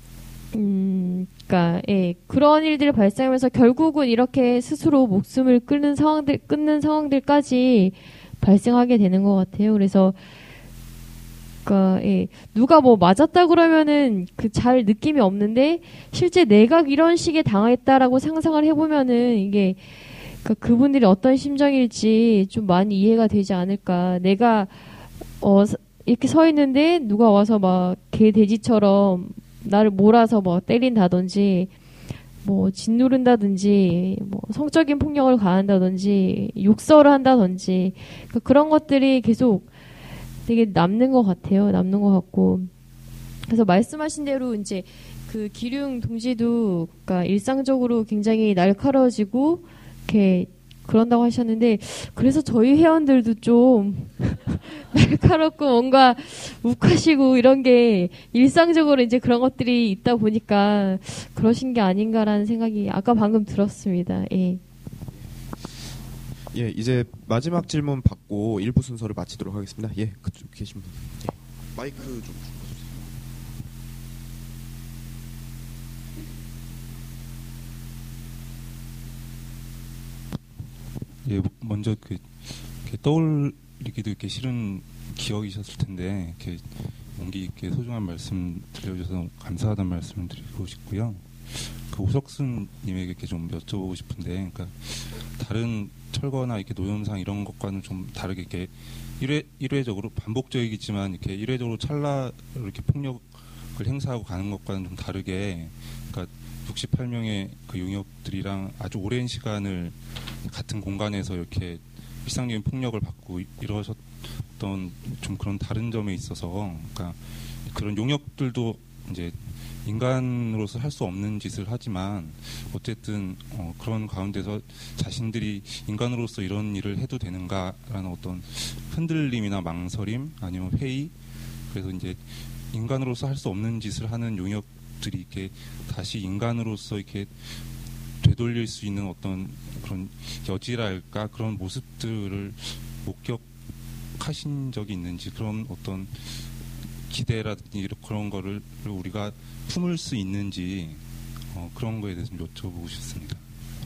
[SPEAKER 6] 음, 그러니까 예, 그런 일들이 발생하면서 결국은 이렇게 스스로 목숨을 끊는 상황들 끊는 상황들까지 발생하게 되는 것 같아요. 그래서 그러니까 예, 누가 뭐 맞았다 그러면은 그 잘 느낌이 없는데 실제 내가 이런 식의 당했다라고 상상을 해보면은 이게 그러니까 그분들이 어떤 심정일지 좀 많이 이해가 되지 않을까. 내가 어 이렇게 서 있는데 누가 와서 막 개 돼지처럼 나를 몰아서 뭐 때린다든지 뭐 짓누른다든지 뭐 성적인 폭력을 가한다든지 욕설을 한다든지 그러니까 그런 것들이 계속 되게 남는 것 같아요. 남는 것 같고 그래서 말씀하신 대로 이제 그 기룡 동지도 그러니까 일상적으로 굉장히 날카로워지고 이렇게 그런다고 하셨는데 그래서 저희 회원들도 좀 날카롭고 뭔가 욱하시고 이런 게 일상적으로 이제 그런 것들이 있다 보니까 그러신 게 아닌가라는 생각이 아까 방금 들었습니다. 예.
[SPEAKER 3] 예, 이제 마지막 질문 받고 일부 순서를 마치도록 하겠습니다. 예, 그쪽 계신 분. 예. 마이크 좀.
[SPEAKER 9] 예, 먼저 그 이렇게 떠올리기도 이렇게 싫은 기억이셨을 텐데 이렇게 용기 있게 소중한 말씀 들려주셔서 감사하다는 말씀을 드리고 싶고요. 그 오석순 님에게 이렇게 좀 여쭤보고 싶은데, 그러니까 다른 철거나 이렇게 노점상 이런 것과는 좀 다르게 이렇게 일회 일회적으로 반복적이겠지만 이렇게 일회적으로 찰나로 이렇게 폭력을 행사하고 가는 것과는 좀 다르게, 그러니까 육십팔 명의 그 용역들이랑 아주 오랜 시간을 같은 공간에서 이렇게 일상적인 폭력을 받고 이러셨던 좀 그런 다른 점에 있어서, 그러니까 그런 용역들도 이제 인간으로서 할 수 없는 짓을 하지만 어쨌든 어 그런 가운데서 자신들이 인간으로서 이런 일을 해도 되는가라는 어떤 흔들림이나 망설임 아니면 회의, 그래서 이제 인간으로서 할 수 없는 짓을 하는 용역들이 이렇게 다시 인간으로서 이렇게 되돌릴 수 있는 어떤 그런 여지랄까 그런 모습들을 목격하신 적이 있는지, 그런 어떤 기대라든지 그런 거를 우리가 품을 수 있는지 어, 그런 거에 대해서 좀 여쭤보고 싶습니다.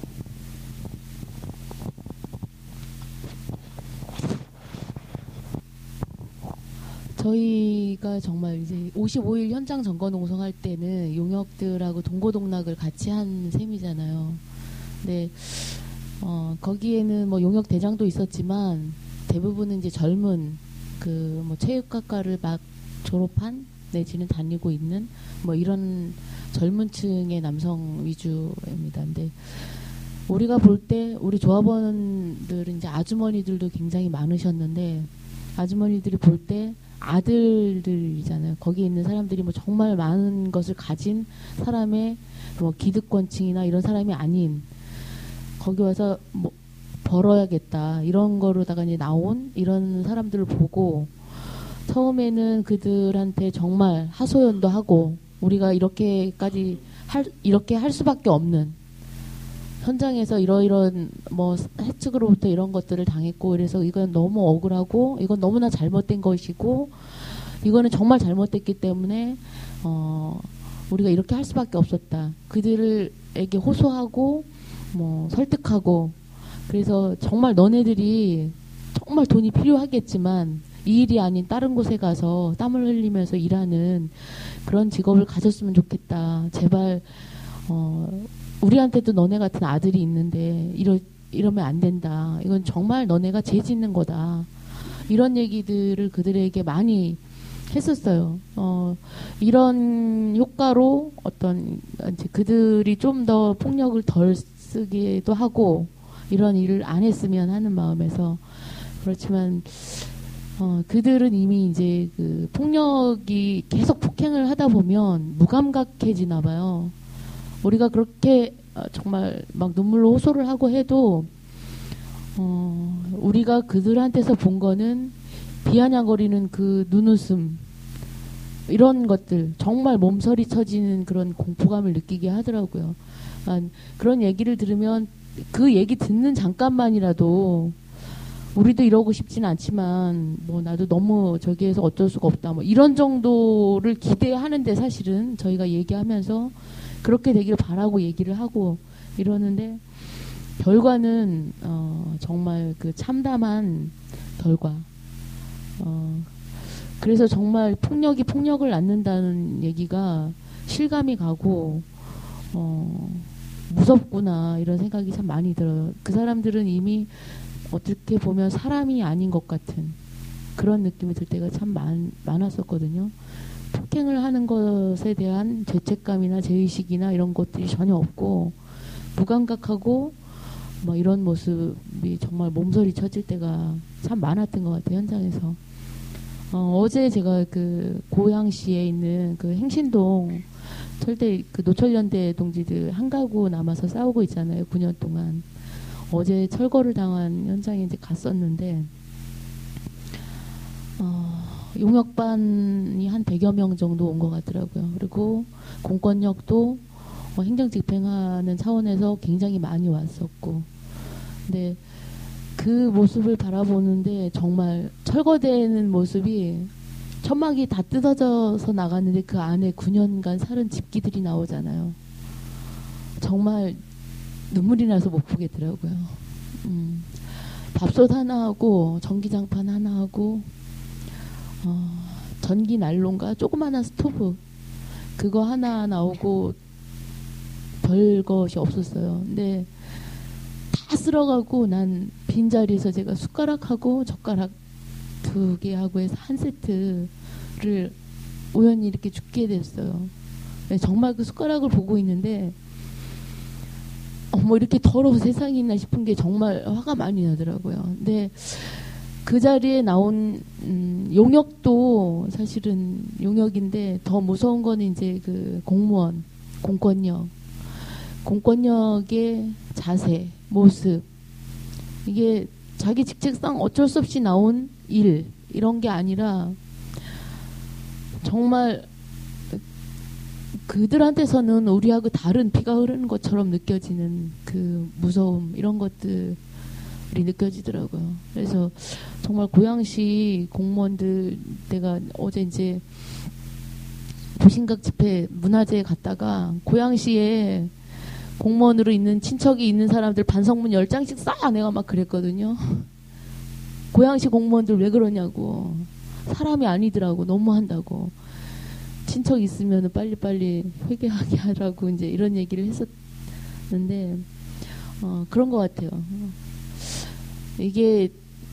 [SPEAKER 4] 저희가 정말 이제 오십오 일 현장 점거 농성할 때는 용역들하고 동고동락을 같이 한 셈이잖아요. 근데 어, 거기에는 뭐 용역 대장도 있었지만 대부분은 이제 젊은 그 뭐 체육학과를 막 졸업한 내지는 다니고 있는 뭐 이런 젊은 층의 남성 위주입니다. 근데 우리가 볼 때 우리 조합원들은 이제 아주머니들도 굉장히 많으셨는데 아주머니들이 볼 때 아들들이잖아요. 거기에 있는 사람들이 뭐 정말 많은 것을 가진 사람의 뭐 기득권층이나 이런 사람이 아닌 거기 와서 뭐 벌어야겠다 이런 거로다가 이제 나온 이런 사람들을 보고 처음에는 그들한테 정말 하소연도 하고 우리가 이렇게까지 할 이렇게 할 수밖에 없는 현장에서 이러이런 뭐 해측으로부터 이런 것들을 당했고 그래서 이건 너무 억울하고 이건 너무나 잘못된 것이고 이거는 정말 잘못됐기 때문에 어 우리가 이렇게 할 수밖에 없었다. 그들에게 호소하고 뭐 설득하고 그래서 정말 너네들이 정말 돈이 필요하겠지만 이 일이 아닌 다른 곳에 가서 땀을 흘리면서 일하는 그런 직업을 가졌으면 좋겠다. 제발 어 우리한테도 너네 같은 아들이 있는데 이러, 이러면 안 된다. 이건 정말 너네가 죄 짓는 거다. 이런 얘기들을 그들에게 많이 했었어요. 어, 이런 효과로 어떤 이제 그들이 좀 더 폭력을 덜 쓰기도 하고 이런 일을 안 했으면 하는 마음에서 그렇지만 어, 그들은 이미 이제 그 폭력이 계속 폭행을 하다 보면 무감각해지나 봐요. 우리가 그렇게 정말 막 눈물로 호소를 하고 해도 어, 우리가 그들한테서 본 거는 비아냥거리는 그 눈웃음 이런 것들 정말 몸서리 쳐지는 그런 공포감을 느끼게 하더라고요. 아, 그런 얘기를 들으면 그 얘기 듣는 잠깐만이라도 우리도 이러고 싶진 않지만 뭐 나도 너무 저기에서 어쩔 수가 없다 뭐 이런 정도를 기대하는데 사실은 저희가 얘기하면서 그렇게 되기를 바라고 얘기를 하고 이러는데 결과는 어, 정말 그 참담한 결과. 어, 그래서 정말 폭력이 폭력을 낳는다는 얘기가 실감이 가고 어, 무섭구나 이런 생각이 참 많이 들어요. 그 사람들은 이미 어떻게 보면 사람이 아닌 것 같은 그런 느낌이 들 때가 참 많, 많았었거든요. 폭행을 하는 것에 대한 죄책감이나 죄의식이나 이런 것들이 전혀 없고 무감각하고 뭐 이런 모습이 정말 몸서리 쳐질 때가 참 많았던 것 같아요. 현장에서. 어, 어제 제가 그 고양시에 있는 그 행신동 철대 그 노철연대 동지들 한 가구 남아서 싸우고 있잖아요. 구 년 동안. 어제 철거를 당한 현장에 이제 갔었는데 어, 용역반이 한 백여 명 정도 온 것 같더라고요. 그리고 공권력도 뭐 행정 집행하는 차원에서 굉장히 많이 왔었고 근데 그 모습을 바라보는데 정말 철거되는 모습이 천막이 다 뜯어져서 나갔는데 그 안에 구 년간 살은 집기들이 나오잖아요. 정말 눈물이 나서 못 보겠더라고요. 음, 밥솥 하나 하고 전기장판 하나 하고 어, 전기 난로인가 조그마한 스토브 그거 하나 나오고 별것이 없었어요. 근데 다 쓸어가고 난 빈자리에서 제가 숟가락하고 젓가락 두 개 하고 해서 한 세트를 우연히 이렇게 줍게 됐어요. 네, 정말 그 숟가락을 보고 있는데 어, 뭐 이렇게 더러운 세상이 있나 싶은 게 정말 화가 많이 나더라고요. 근데 그 자리에 나온 음, 용역도 사실은 용역인데 더 무서운 거는 이제 그 공무원, 공권력, 공권력의 자세, 모습 이게 자기 직책상 어쩔 수 없이 나온 일 이런 게 아니라 정말 그들한테서는 우리하고 다른 피가 흐르는 것처럼 느껴지는 그 무서움 이런 것들이 느껴지더라고요. 그래서 정말 고양시 공무원들 내가 어제 이제 부신각 집회 문화제에 갔다가 고양시에 공무원으로 있는 친척이 있는 사람들 반성문 열 장씩 쏴 내가 막 그랬거든요. 고양시 공무원들 왜 그러냐고. 사람이 아니더라고. 너무한다고. 친척 있으면 빨리빨리 회개하게 하라고 이제 이런 얘기를 했었는데 어, 그런 것 같아요. 이게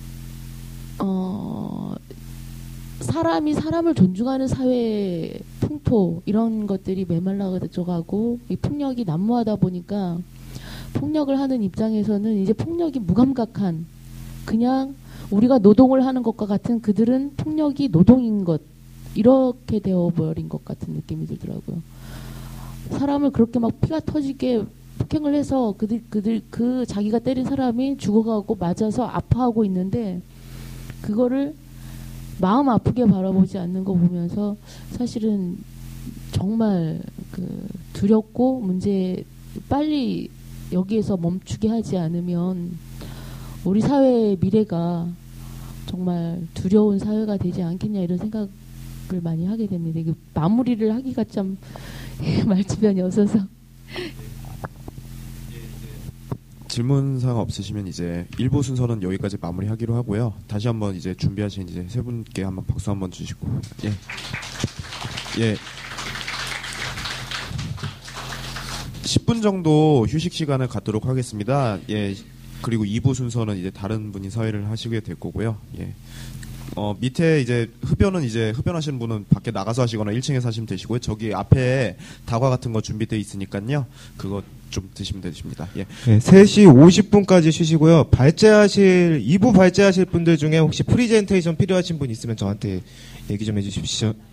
[SPEAKER 4] 어, 사람이 사람을 존중하는 사회 풍토 이런 것들이 메말라져가고 이 폭력이 난무하다 보니까 폭력을 하는 입장에서는 이제 폭력이 무감각한 그냥 우리가 노동을 하는 것과 같은 그들은 폭력이 노동인 것 이렇게 되어버린 것 같은 느낌이 들더라고요. 사람을 그렇게 막 피가 터지게 폭행을 해서 그들 그들 그 자기가 때린 사람이 죽어가고 맞아서 아파하고 있는데 그거를 마음 아프게 바라보지 않는 거 보면서 사실은 정말 그 두렵고 문제 빨리 여기에서 멈추게 하지 않으면 우리 사회의 미래가 정말 두려운 사회가 되지 않겠냐 이런 생각을 많이 하게 됩니다. 이게 마무리를 하기가 참 말주변이 없어서.
[SPEAKER 3] 질문사항 없으시면 이제 일 부 순서는 여기까지 마무리하기로 하고요. 다시 한번 이제 준비하신 이제 세 분께 한번 박수 한번 주시고, 예, 예, 십 분 정도 휴식 시간을 갖도록 하겠습니다. 예, 그리고 이 부 순서는 이제 다른 분이 사회를 하시게 될 거고요. 예. 어, 밑에 이제 흡연은 이제 흡연하시는 분은 밖에 나가서 하시거나 일 층에서 하시면 되시고요. 저기 앞에 다과 같은 거 준비되어 있으니까요. 그거 좀 드시면 되십니다. 예.
[SPEAKER 1] 네, 세 시 오십 분까지 쉬시고요. 발제하실, 이 부 발제하실 분들 중에 혹시 프리젠테이션 필요하신 분 있으면 저한테 얘기 좀 해주십시오.